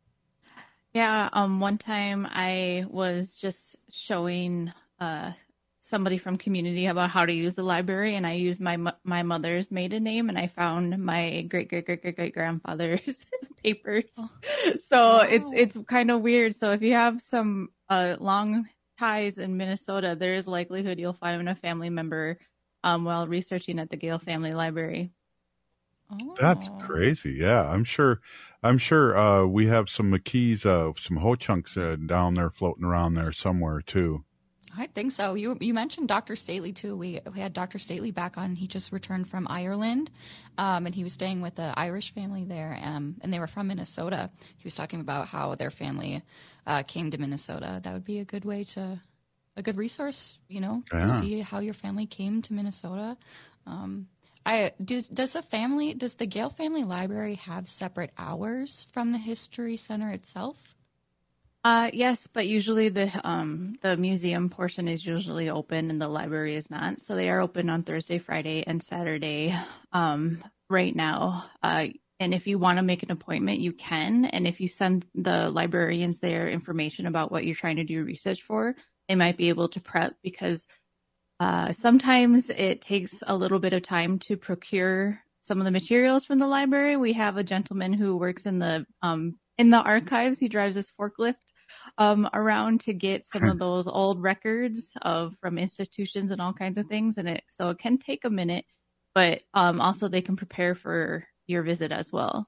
Yeah, um, one time I was just showing uh, somebody from community about how to use the library, and I used my mo- my mother's maiden name, and I found my great great great great great grandfather's papers. Oh. So Wow. it's it's kind of weird. So if you have some uh, long ties in Minnesota, there is likelihood you'll find a family member um, while researching at the Gale Family Library. That's crazy. Yeah, I'm sure. I'm sure uh, we have some McKees, uh, some Ho Chunks uh, down there floating around there somewhere too. I think so. You you mentioned Doctor Stately too. We we had Doctor Stately back on. He just returned from Ireland, um, and he was staying with the Irish family there, um, and they were from Minnesota. He was talking about how their family uh, came to Minnesota. That would be a good way to, a good resource, you know, Yeah. to see how your family came to Minnesota. Um, I does does the family does the Gale Family Library have separate hours from the History Center itself? Uh, yes, but usually the um the museum portion is usually open and the library is not. So they are open on Thursday, Friday, and Saturday um, right now. Uh, and if you want to make an appointment, you can. And if you send the librarians their information about what you're trying to do research for, they might be able to prep because uh, sometimes it takes a little bit of time to procure some of the materials from the library. We have a gentleman who works in the um, in the archives. He drives this forklift um, around to get some of those old records of from institutions and all kinds of things. And it so it can take a minute, but um, also they can prepare for your visit as well.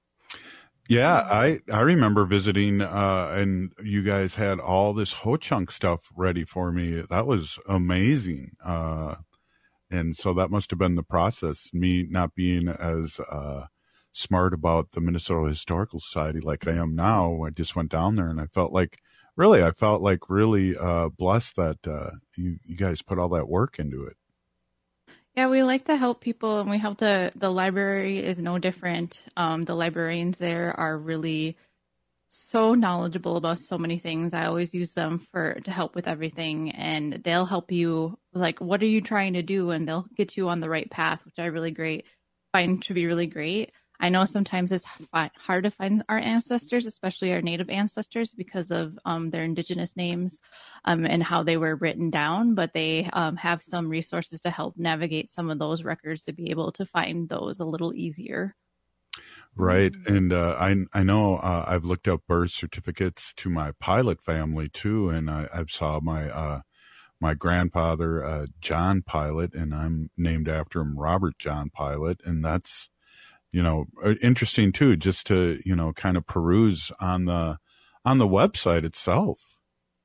Yeah, I, I remember visiting uh, and you guys had all this Ho-Chunk stuff ready for me. That was amazing. Uh, and so that must have been the process, me not being as uh, smart about the Minnesota Historical Society like I am now. I just went down there and I felt like, really, I felt like really uh, blessed that uh, you, you guys put all that work into it. Yeah, we like to help people, and we help to, the library is no different. Um, the librarians there are really so knowledgeable about so many things. I always use them for to help with everything, and they'll help you, like, what are you trying to do? And they'll get you on the right path, which I really great find to be really great. I know sometimes it's hard to find our ancestors, especially our Native ancestors, because of um, their indigenous names um, and how they were written down, but they um, have some resources to help navigate some of those records to be able to find those a little easier. Right. And uh, I I know uh, I've looked up birth certificates to my pilot family, too, and I, I've saw my uh, my grandfather, uh, John Pilot, and I'm named after him, Robert John Pilot, and that's, you know, interesting too, just to, you know, kind of peruse on the, on the website itself.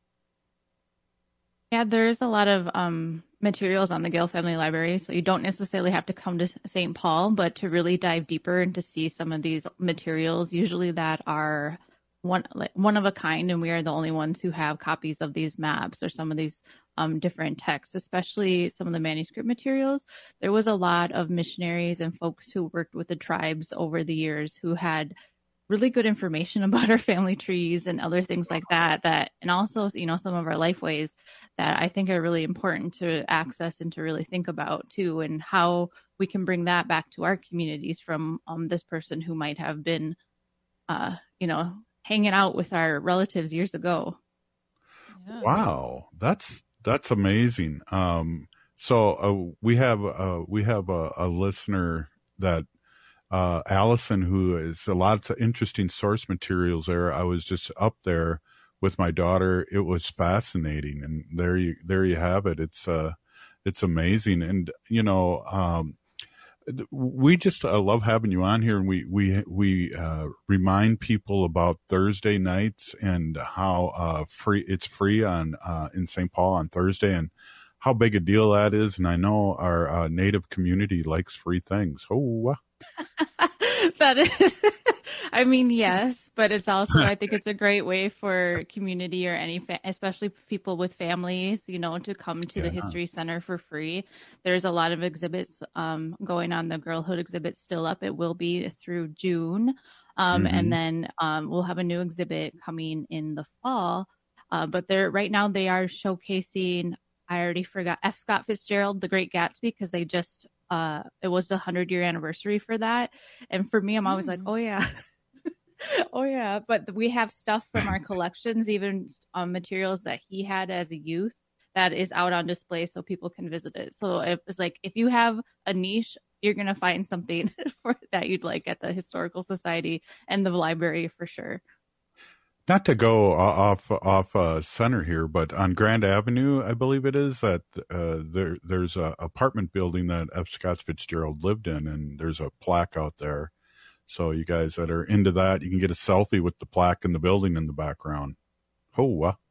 Yeah, there's a lot of um, materials on the Gale Family Library, so you don't necessarily have to come to Saint Paul, but to really dive deeper and to see some of these materials, usually that are one like one of a kind, and we are the only ones who have copies of these maps or some of these um, different texts, especially some of the manuscript materials. There was a lot of missionaries and folks who worked with the tribes over the years who had really good information about our family trees and other things like that, that, and also, you know, some of our lifeways that I think are really important to access and to really think about too, and how we can bring that back to our communities from um, this person who might have been, uh, you know, hanging out with our relatives years ago. Yeah. Wow. That's, that's amazing. Um, so uh, we have, uh, we have a, a listener that, uh, Allison, who is a lot of interesting source materials there. I was just up there with my daughter. It was fascinating. And there you, there you have it. It's, uh, it's amazing. And, you know, um, we just uh, love having you on here, and we we we uh, remind people about Thursday nights and how uh, free it's free on uh, in Saint Paul on Thursday, and how big a deal that is. And I know our uh, Native community likes free things. Oh, that is. I mean, yes, but it's also, I think it's a great way for community or any, fa- especially people with families, you know, to come to yeah. the History Center for free. There's a lot of exhibits um, going on. The Girlhood exhibit's still up. It will be through June. Um, mm-hmm. And then um, we'll have a new exhibit coming in the fall. Uh, but they're right now they are showcasing, I already forgot, F. Scott Fitzgerald, The Great Gatsby, because they just, uh, it was the hundred year anniversary for that. And for me, I'm always mm. like, oh yeah. Oh yeah, but we have stuff from our collections, even um, materials that he had as a youth, that is out on display so people can visit it. So it's like, if you have a niche, you're gonna find something for that you'd like at the Historical Society and the library for sure. Not to go off off uh, center here, but on Grand Avenue, I believe it is, that uh, there there's a apartment building that F. Scott Fitzgerald lived in, and there's a plaque out there. So you guys that are into that, you can get a selfie with the plaque in the building in the background. Oh, uh.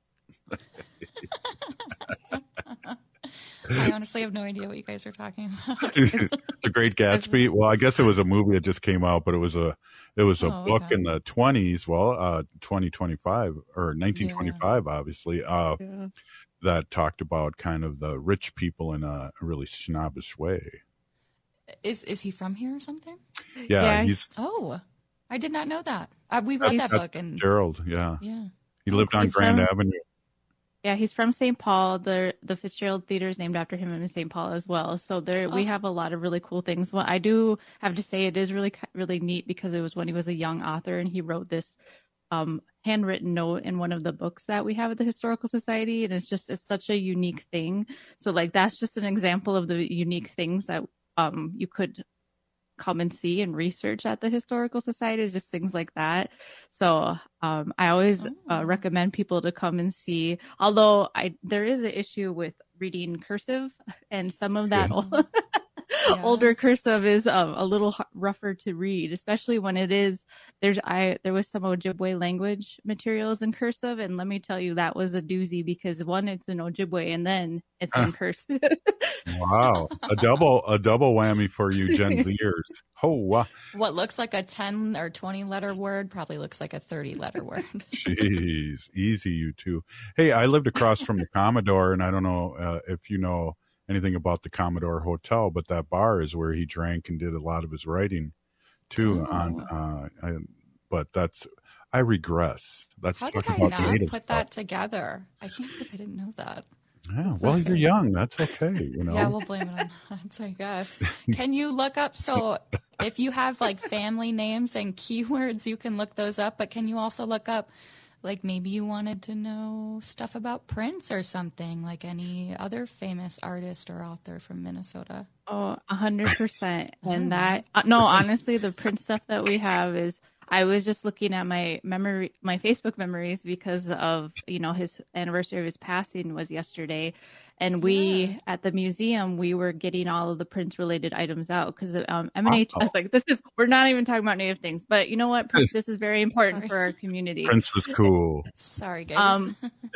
I honestly have no idea what you guys are talking about. The Great Gatsby. Well, I guess it was a movie that just came out, but it was a it was a oh, book okay. in the twenties. Well, uh, twenty twenty-five or nineteen twenty-five, yeah. obviously, uh, yeah. that talked about kind of the rich people in a really snobbish way. Is is he from here or something? Yeah, yeah. he's. Oh, I did not know that. Uh, we read that book and Gerald. Yeah, yeah. He lived on He's Grand from- Avenue. Yeah, he's from Saint Paul. The the Fitzgerald Theater is named after him in Saint Paul as well. So there, we Oh. have a lot of really cool things. Well, I do have to say it is really really neat because it was when he was a young author and he wrote this um, handwritten note in one of the books that we have at the Historical Society, and it's just it's such a unique thing. So like that's just an example of the unique things that um, you could come and see and research at the Historical Society, is just things like that. So um, I always uh, recommend people to come and see, although I there is an issue with reading cursive, and some of that old, older cursive is um, a little h- rougher to read, especially when it is there's I there was some Ojibwe language materials in cursive, and let me tell you, that was a doozy because one, it's in Ojibwe, and then it's in cursive. Wow, a double a double whammy for you Gen Zers. Oh, wow. What looks like a ten or twenty letter word probably looks like a thirty letter word. Jeez, easy, you two. Hey, I lived across from the Commodore, and I don't know uh, if you know anything about the Commodore Hotel, but that bar is where he drank and did a lot of his writing too. Oh. On, uh, I, but that's I regress. That's How did talking I about not native put stuff. that together? I can't believe I didn't know that. Yeah, well, you're young. That's okay. You know. Yeah, we'll blame it on that, I guess. Can you look up, so if you have like family names and keywords, you can look those up, but can you also look up, like maybe you wanted to know stuff about Prince or something, like any other famous artist or author from Minnesota? Oh, a hundred percent. And that, uh, no, honestly, the Prince stuff that we have is, I was just looking at my memory, my Facebook memories, because of, you know, his anniversary of his passing was yesterday. And we, yeah. at the museum, we were getting all of the Prince related items out because um, M and H, I was like, this is, we're not even talking about native things, but you know what? Prince, this is very important for our community. Prince was cool. Sorry, guys. Um,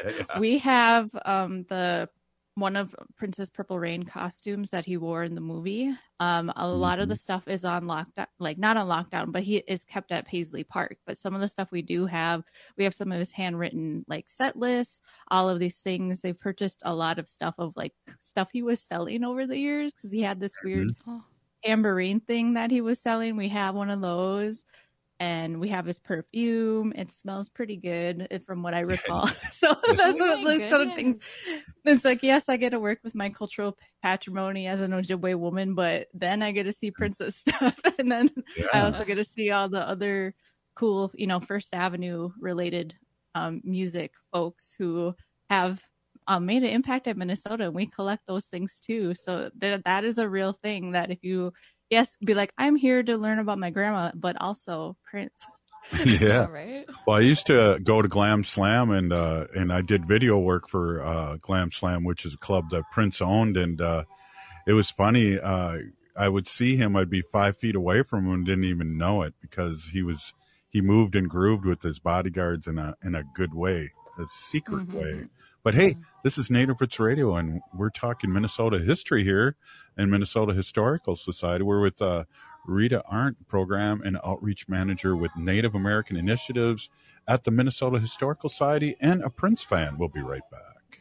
we have um, the, one of Prince's Purple Rain costumes that he wore in the movie. Um, a mm-hmm. lot of the stuff is on lockdown, like not on lockdown, but he is kept at Paisley Park. But some of the stuff we do have, we have some of his handwritten like set lists, all of these things. They've purchased a lot of stuff of like stuff he was selling over the years because he had this weird mm-hmm. tambourine thing that he was selling. We have one of those. And we have his perfume. It smells pretty good from what I recall. So that's Oh what my those sort of goodness. things. It's like, yes, I get to work with my cultural patrimony as an Ojibwe woman, but then I get to see Princess stuff. And then I Yeah. also get to see all the other cool, you know, First Avenue related um, music folks who have um, made an impact at Minnesota. And we collect those things too. So that that is a real thing that if you, yes, be like, I'm here to learn about my grandma, but also Prince. Yeah. right? Well, I used to go to Glam Slam, and uh, and I did video work for uh, Glam Slam, which is a club that Prince owned. And uh, it was funny. Uh, I would see him. I'd be five feet away from him and didn't even know it because he was he moved and grooved with his bodyguards in a in a good way, a secret Mm-hmm. way. But hey, this is Native Roots Radio, and we're talking Minnesota history here and Minnesota Historical Society. We're with uh, Rita Arndt, Program and Outreach Manager with Native American Initiatives at the Minnesota Historical Society, and a Prince fan. We'll be right back.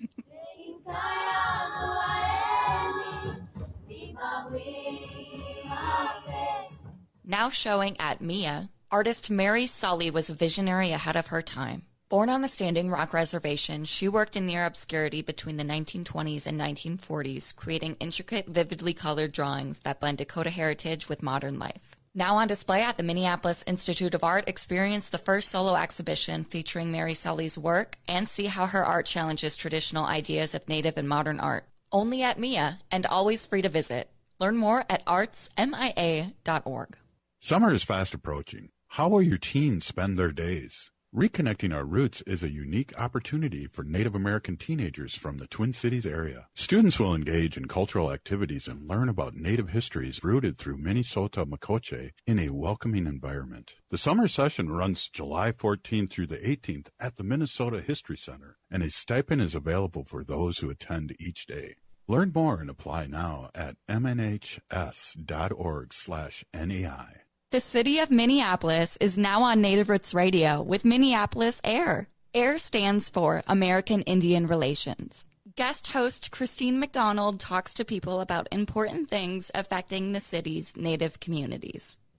Now showing at Mia, artist Mary Sully was a visionary ahead of her time. Born on the Standing Rock Reservation, she worked in near obscurity between the nineteen twenties and nineteen forties, creating intricate, vividly colored drawings that blend Dakota heritage with modern life. Now on display at the Minneapolis Institute of Art, experience the first solo exhibition featuring Mary Sully's work and see how her art challenges traditional ideas of Native and modern art. Only at Mia, and always free to visit. Learn more at arts mia dot org. Summer is fast approaching. How will your teens spend their days? Reconnecting Our Roots is a unique opportunity for Native American teenagers from the Twin Cities area. Students will engage in cultural activities and learn about Native histories rooted through Minnesota Makoche in a welcoming environment. The summer session runs July fourteenth through the eighteenth at the Minnesota History Center, and a stipend is available for those who attend each day. Learn more and apply now at m n h s dot org slash N A I. The city of Minneapolis is now on Native Roots Radio with Minneapolis AIR. AIR stands for American Indian Relations. Guest host Christine McDonald talks to people about important things affecting the city's Native communities.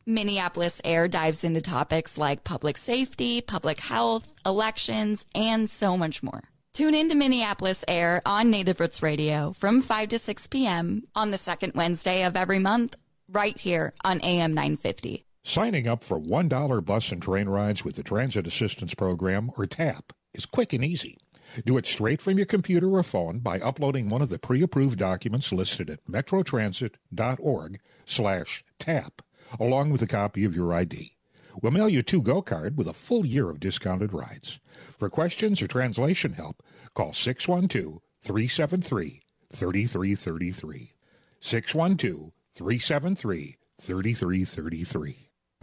Minneapolis Air dives into topics like public safety, public health, elections, and so much more. Tune in to Minneapolis Air on Native Roots Radio from five to six p.m. on the second Wednesday of every month, right here on A M nine fifty. Signing up for one dollar bus and train rides with the Transit Assistance Program, or TAP, is quick and easy. Do it straight from your computer or phone by uploading one of the pre-approved documents listed at metrotransit.org slash TAP, along with a copy of your I D. We'll mail you a to-go card with a full year of discounted rides. For questions or translation help, call six one two, three seven three, three three three three. six one two, three seven three, three three three three.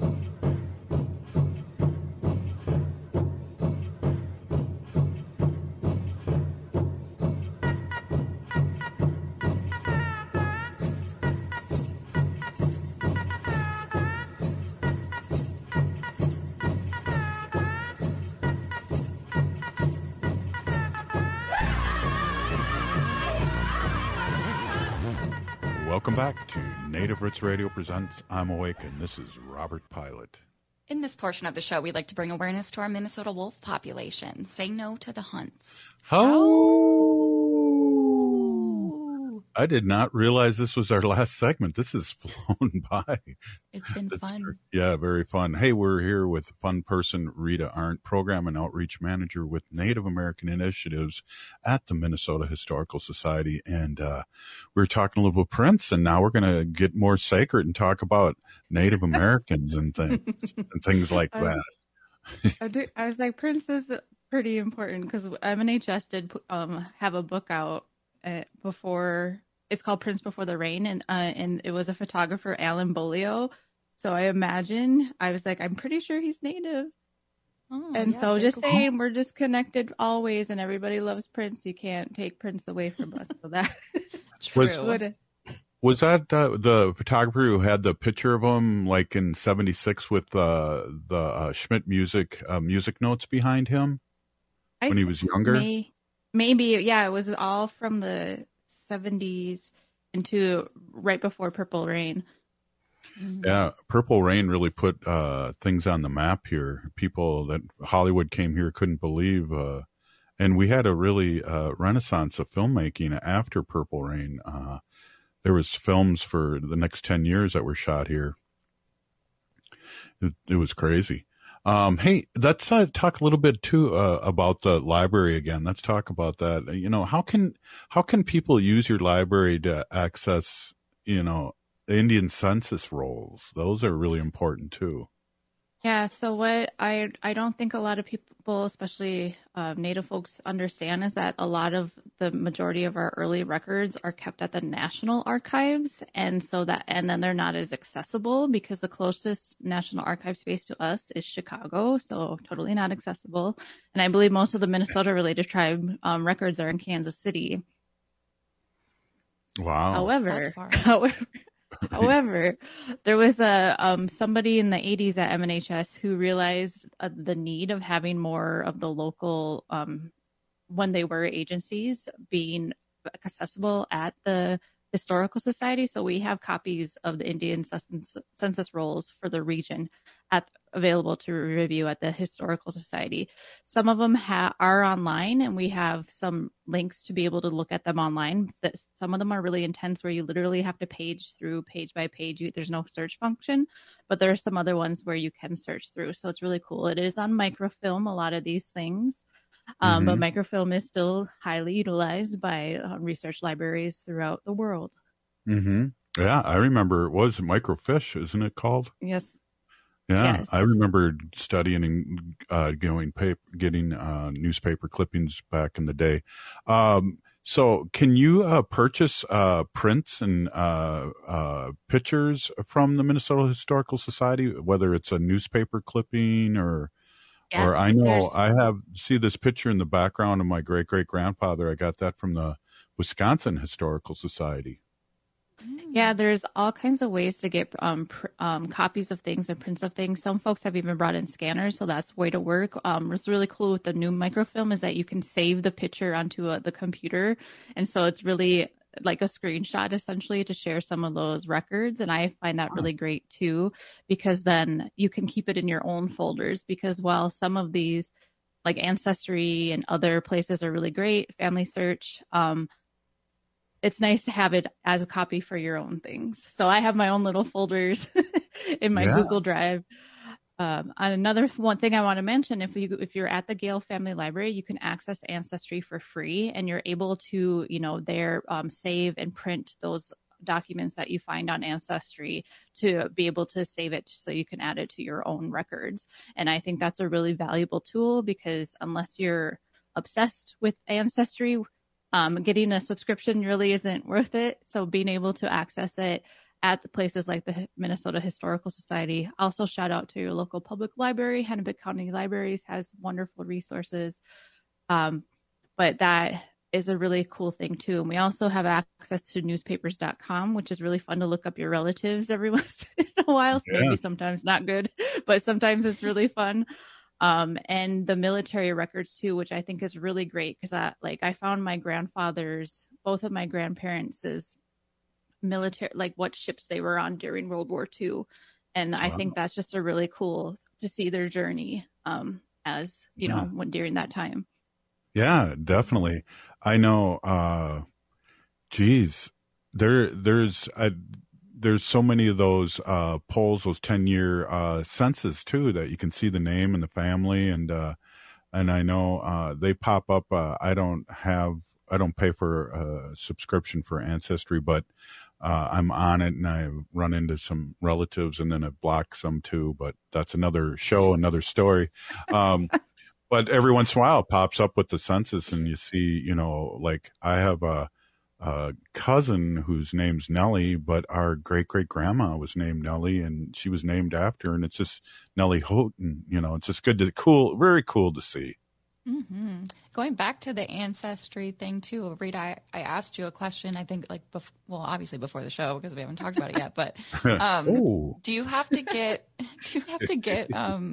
Welcome back to Native Roots Radio presents I'm Awake, and this is Robert Pilot. In this portion of the show, we'd like to bring awareness to our Minnesota wolf population. Say no to the hunts. Oh! I did not realize this was our last segment. This has flown by. It's been That's fun. True. Yeah, very fun. Hey, we're here with fun person Rita Arndt, Program and Outreach Manager with Native American Initiatives at the Minnesota Historical Society. And uh, we were talking a little bit Prince, and now we're going to get more sacred and talk about Native Americans and things and things like I, that. I, do, I was like, Prince is pretty important because M N H S did um, have a book out uh, before. It's called Prince Before the Rain, and uh, and it was a photographer, Alan Bolio. So I imagine, I was like, I'm pretty sure he's Native. Oh, and yeah, so just cool. saying, we're just connected always, and everybody loves Prince. You can't take Prince away from us. So that True. Was, was that uh, the photographer who had the picture of him, like in seventy-six, with uh, the uh, Schmidt music uh, music notes behind him when I he was younger? May, maybe, yeah, it was all from the seventies into right before Purple Rain. Yeah, Purple Rain really put uh, things on the map here. People that Hollywood came here couldn't believe. Uh, and we had a really uh, renaissance of filmmaking after Purple Rain. Uh, there was films for the next ten years that were shot here. It, it was crazy. Um, hey, let's uh, talk a little bit too uh, about the library again. Let's talk about that. You know, how can how can people use your library to access, you know, Indian census rolls? Those are really important too. Yeah. So what I I don't think a lot of people, especially uh, Native folks, understand is that a lot of the majority of our early records are kept at the National Archives, and so that and then they're not as accessible because the closest National Archive space to us is Chicago, so totally not accessible. And I believe most of the Minnesota-related tribe um, records are in Kansas City. Wow. However, That's far. however. However, there was a um, somebody in the eighties at M N H S who realized uh, the need of having more of the local, um, when they were agencies, being accessible at the Historical Society. So we have copies of the Indian census, census rolls for the region at available to review at the Historical Society. Some of them ha- are online, and we have some links to be able to look at them online. That some of them are really intense, where you literally have to page through page by page. You, there's no search function, but there are some other ones where you can search through. So it's really cool. It is on microfilm, a lot of these things. Um, mm-hmm. But microfilm is still highly utilized by uh, research libraries throughout the world. Mm-hmm. Yeah, I remember it was microfiche, isn't it called? Yes. Yeah, yes. I remember studying and uh, going paper, getting uh, newspaper clippings back in the day. Um, so, can you uh, purchase uh, prints and uh, uh, pictures from the Minnesota Historical Society, whether it's a newspaper clipping or? Yes, or I know there's... I have see this picture in the background of my great great grandfather. I got that from the Wisconsin Historical Society. Yeah, there's all kinds of ways to get um, pr- um, copies of things and prints of things. Some folks have even brought in scanners, so that's way to work. Um, what's really cool with the new microfilm is that you can save the picture onto a, the computer, and so it's really like a screenshot essentially to share some of those records. And I find that really great too, because then you can keep it in your own folders, because while some of these like Ancestry and other places are really great, Family Search, um, it's nice to have it as a copy for your own things. So I have my own little folders in my yeah. Google Drive. Um, and another one thing I want to mention, if you if you're at the Gale Family Library, you can access Ancestry for free, and you're able to, you know, there um, save and print those documents that you find on Ancestry to be able to save it so you can add it to your own records. And I think that's a really valuable tool, because unless you're obsessed with Ancestry, um, getting a subscription really isn't worth it. So being able to access it at the places like the Minnesota Historical Society. Also, shout out to your local public library. Hennepin County Libraries has wonderful resources. Um, but that is a really cool thing too. And we also have access to newspapers dot com, which is really fun to look up your relatives every once in a while. Yeah. Maybe sometimes not good, but sometimes it's really fun. Um, and the military records too, which I think is really great, because I like I found my grandfather's, both of my grandparents' military, like what ships they were on during World War Two. And I wow. think that's just a really cool to see their journey um, as, you yeah. know, when during that time. Yeah, definitely. I know, uh, geez, there, there's, a, there's so many of those uh, polls, those ten year uh, census too, that you can see the name and the family. And, uh, and I know uh, they pop up. Uh, I don't have, I don't pay for a subscription for Ancestry, but Uh, I'm on it, and I run into some relatives, and then I block some too, but that's another show, another story. Um, but every once in a while it pops up with the census, and you see, you know, like I have a, a cousin whose name's Nellie, but our great great grandma was named Nellie, and she was named after, and it's just Nellie Houghton. You know, it's just good to cool, very cool to see. Mm-hmm. Going back to the Ancestry thing too, Rita, I, I asked you a question, I think like, bef- well, obviously before the show, because we haven't talked about it yet, but um, do you have to get, do you have to get, um,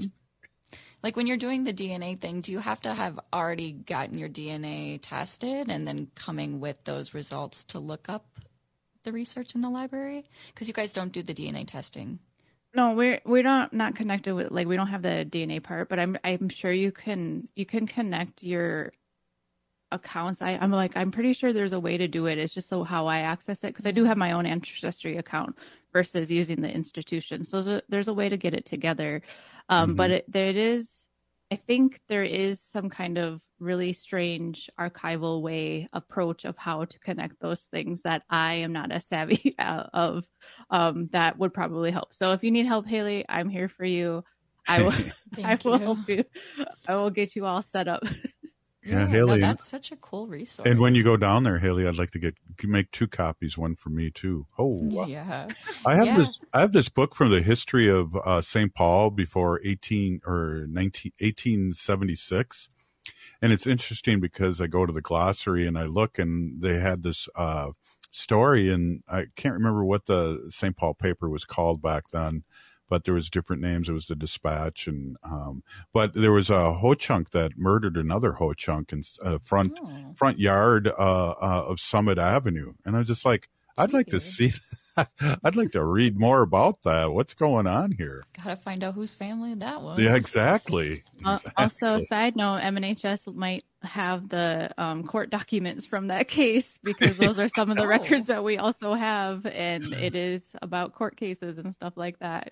like when you're doing the D N A thing, do you have to have already gotten your D N A tested and then coming with those results to look up the research in the library? Because you guys don't do the D N A testing. No, we're we're not not connected with, like, we don't have the D N A part, but I'm I'm sure you can you can connect your accounts. I, I'm like I'm pretty sure there's a way to do it. It's just so how I access it, because I do have my own Ancestry account versus using the institution. So there's a, there's a way to get it together, um, mm-hmm. but it, there it is. I think there is some kind of really strange archival way approach of how to connect those things that I am not as savvy of. Um, that would probably help. So if you need help, Haley, I'm here for you. I will. I will you. help you. I will get you all set up. Yeah, yeah Haley. No, that's such a cool resource. And when you go down there, Haley, I'd like to get make two copies, one for me too. Oh, yeah. I have yeah. this. I have this book from the history of uh, Saint Paul before eighteen or nineteen eighteen seventy six, and it's interesting because I go to the glossary and I look, and they had this uh, story, and I can't remember what the Saint Paul paper was called back then. But there was different names. It was the Dispatch, and um, but there was a Ho-Chunk that murdered another Ho-Chunk in a front oh. front yard uh, uh, of Summit Avenue, and I was just like, I'd like to see that. I'd like to read more about that. What's going on here? Gotta find out whose family that was. Yeah, exactly. Uh, exactly. Also, side note, M N H S might have the um, court documents from that case, because those are some of the oh. records that we also have, and it is about court cases and stuff like that.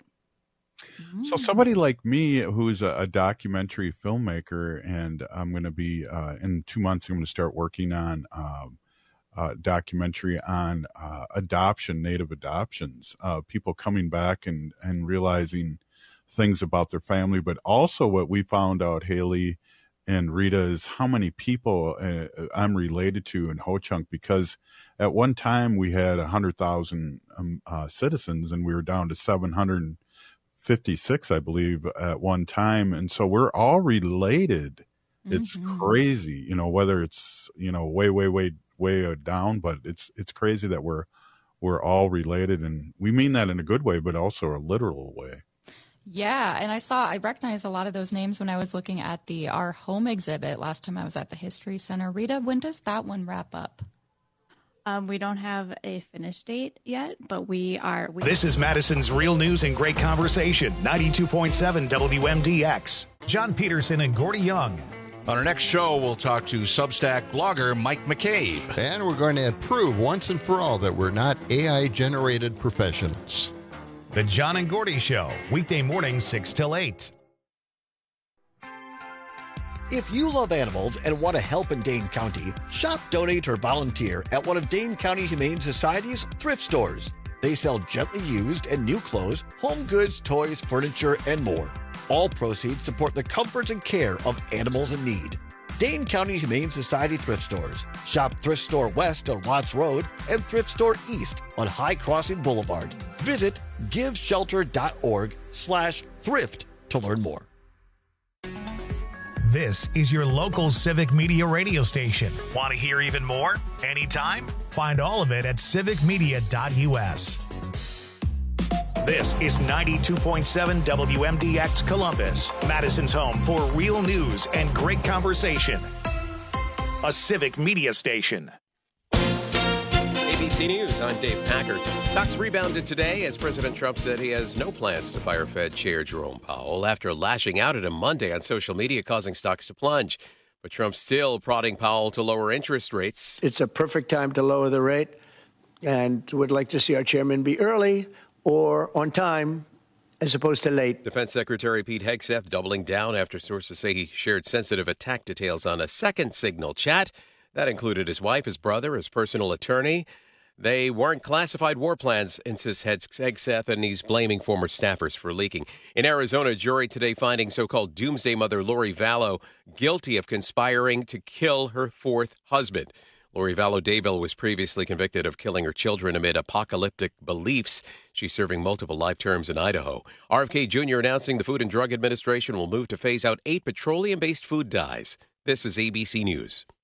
So somebody like me, who's a, a documentary filmmaker, and I'm going to be uh, in two months, I'm going to start working on um, a documentary on uh, adoption, Native adoptions, uh, people coming back and, and realizing things about their family. But also what we found out, Haley and Rita, is how many people uh, I'm related to in Ho-Chunk, because at one time we had one hundred thousand um, uh, citizens, and we were down to seven hundred fifty-six, I believe, at one time. And so we're all related. It's mm-hmm. crazy, you know, whether it's, you know, way, way, way, way down, but it's, it's crazy that we're, we're all related. And we mean that in a good way, but also a literal way. Yeah. And I saw, I recognized a lot of those names when I was looking at the Our Home exhibit last time I was at the History Center. Rita, when does that one wrap up? Um, we don't have a finish date yet, but we are. We- this is Madison's Real News and Great Conversation, ninety-two point seven W M D X. John Peterson and Gordy Young. On our next show, we'll talk to Substack blogger Mike McCabe. And we're going to prove once and for all that we're not A I-generated professionals. The John and Gordy Show, weekday mornings six till eight. If you love animals and want to help in Dane County, shop, donate, or volunteer at one of Dane County Humane Society's thrift stores. They sell gently used and new clothes, home goods, toys, furniture, and more. All proceeds support the comfort and care of animals in need. Dane County Humane Society thrift stores. Shop Thrift Store West on Watts Road and Thrift Store East on High Crossing Boulevard. Visit giveshelter.org slash thrift to learn more. This is your local Civic Media radio station. Want to hear even more? Anytime? Find all of it at civic media dot u s. This is ninety-two point seven W M D X Columbus, Madison's home for real news and great conversation. A Civic Media station. A B C News, I'm Dave Packard. Stocks rebounded today as President Trump said he has no plans to fire Fed Chair Jerome Powell after lashing out at him Monday on social media, causing stocks to plunge. But Trump's still prodding Powell to lower interest rates. It's a perfect time to lower the rate, and would like to see our chairman be early or on time as opposed to late. Defense Secretary Pete Hegseth doubling down after sources say he shared sensitive attack details on a second Signal chat. That included his wife, his brother, his personal attorney. They weren't classified war plans, insists Hegseth, and he's blaming former staffers for leaking. In Arizona, a jury today finding so-called doomsday mother Lori Vallow guilty of conspiring to kill her fourth husband. Lori Vallow Daybell was previously convicted of killing her children amid apocalyptic beliefs. She's serving multiple life terms in Idaho. R F K Junior announcing the Food and Drug Administration will move to phase out eight petroleum-based food dyes. This is A B C News.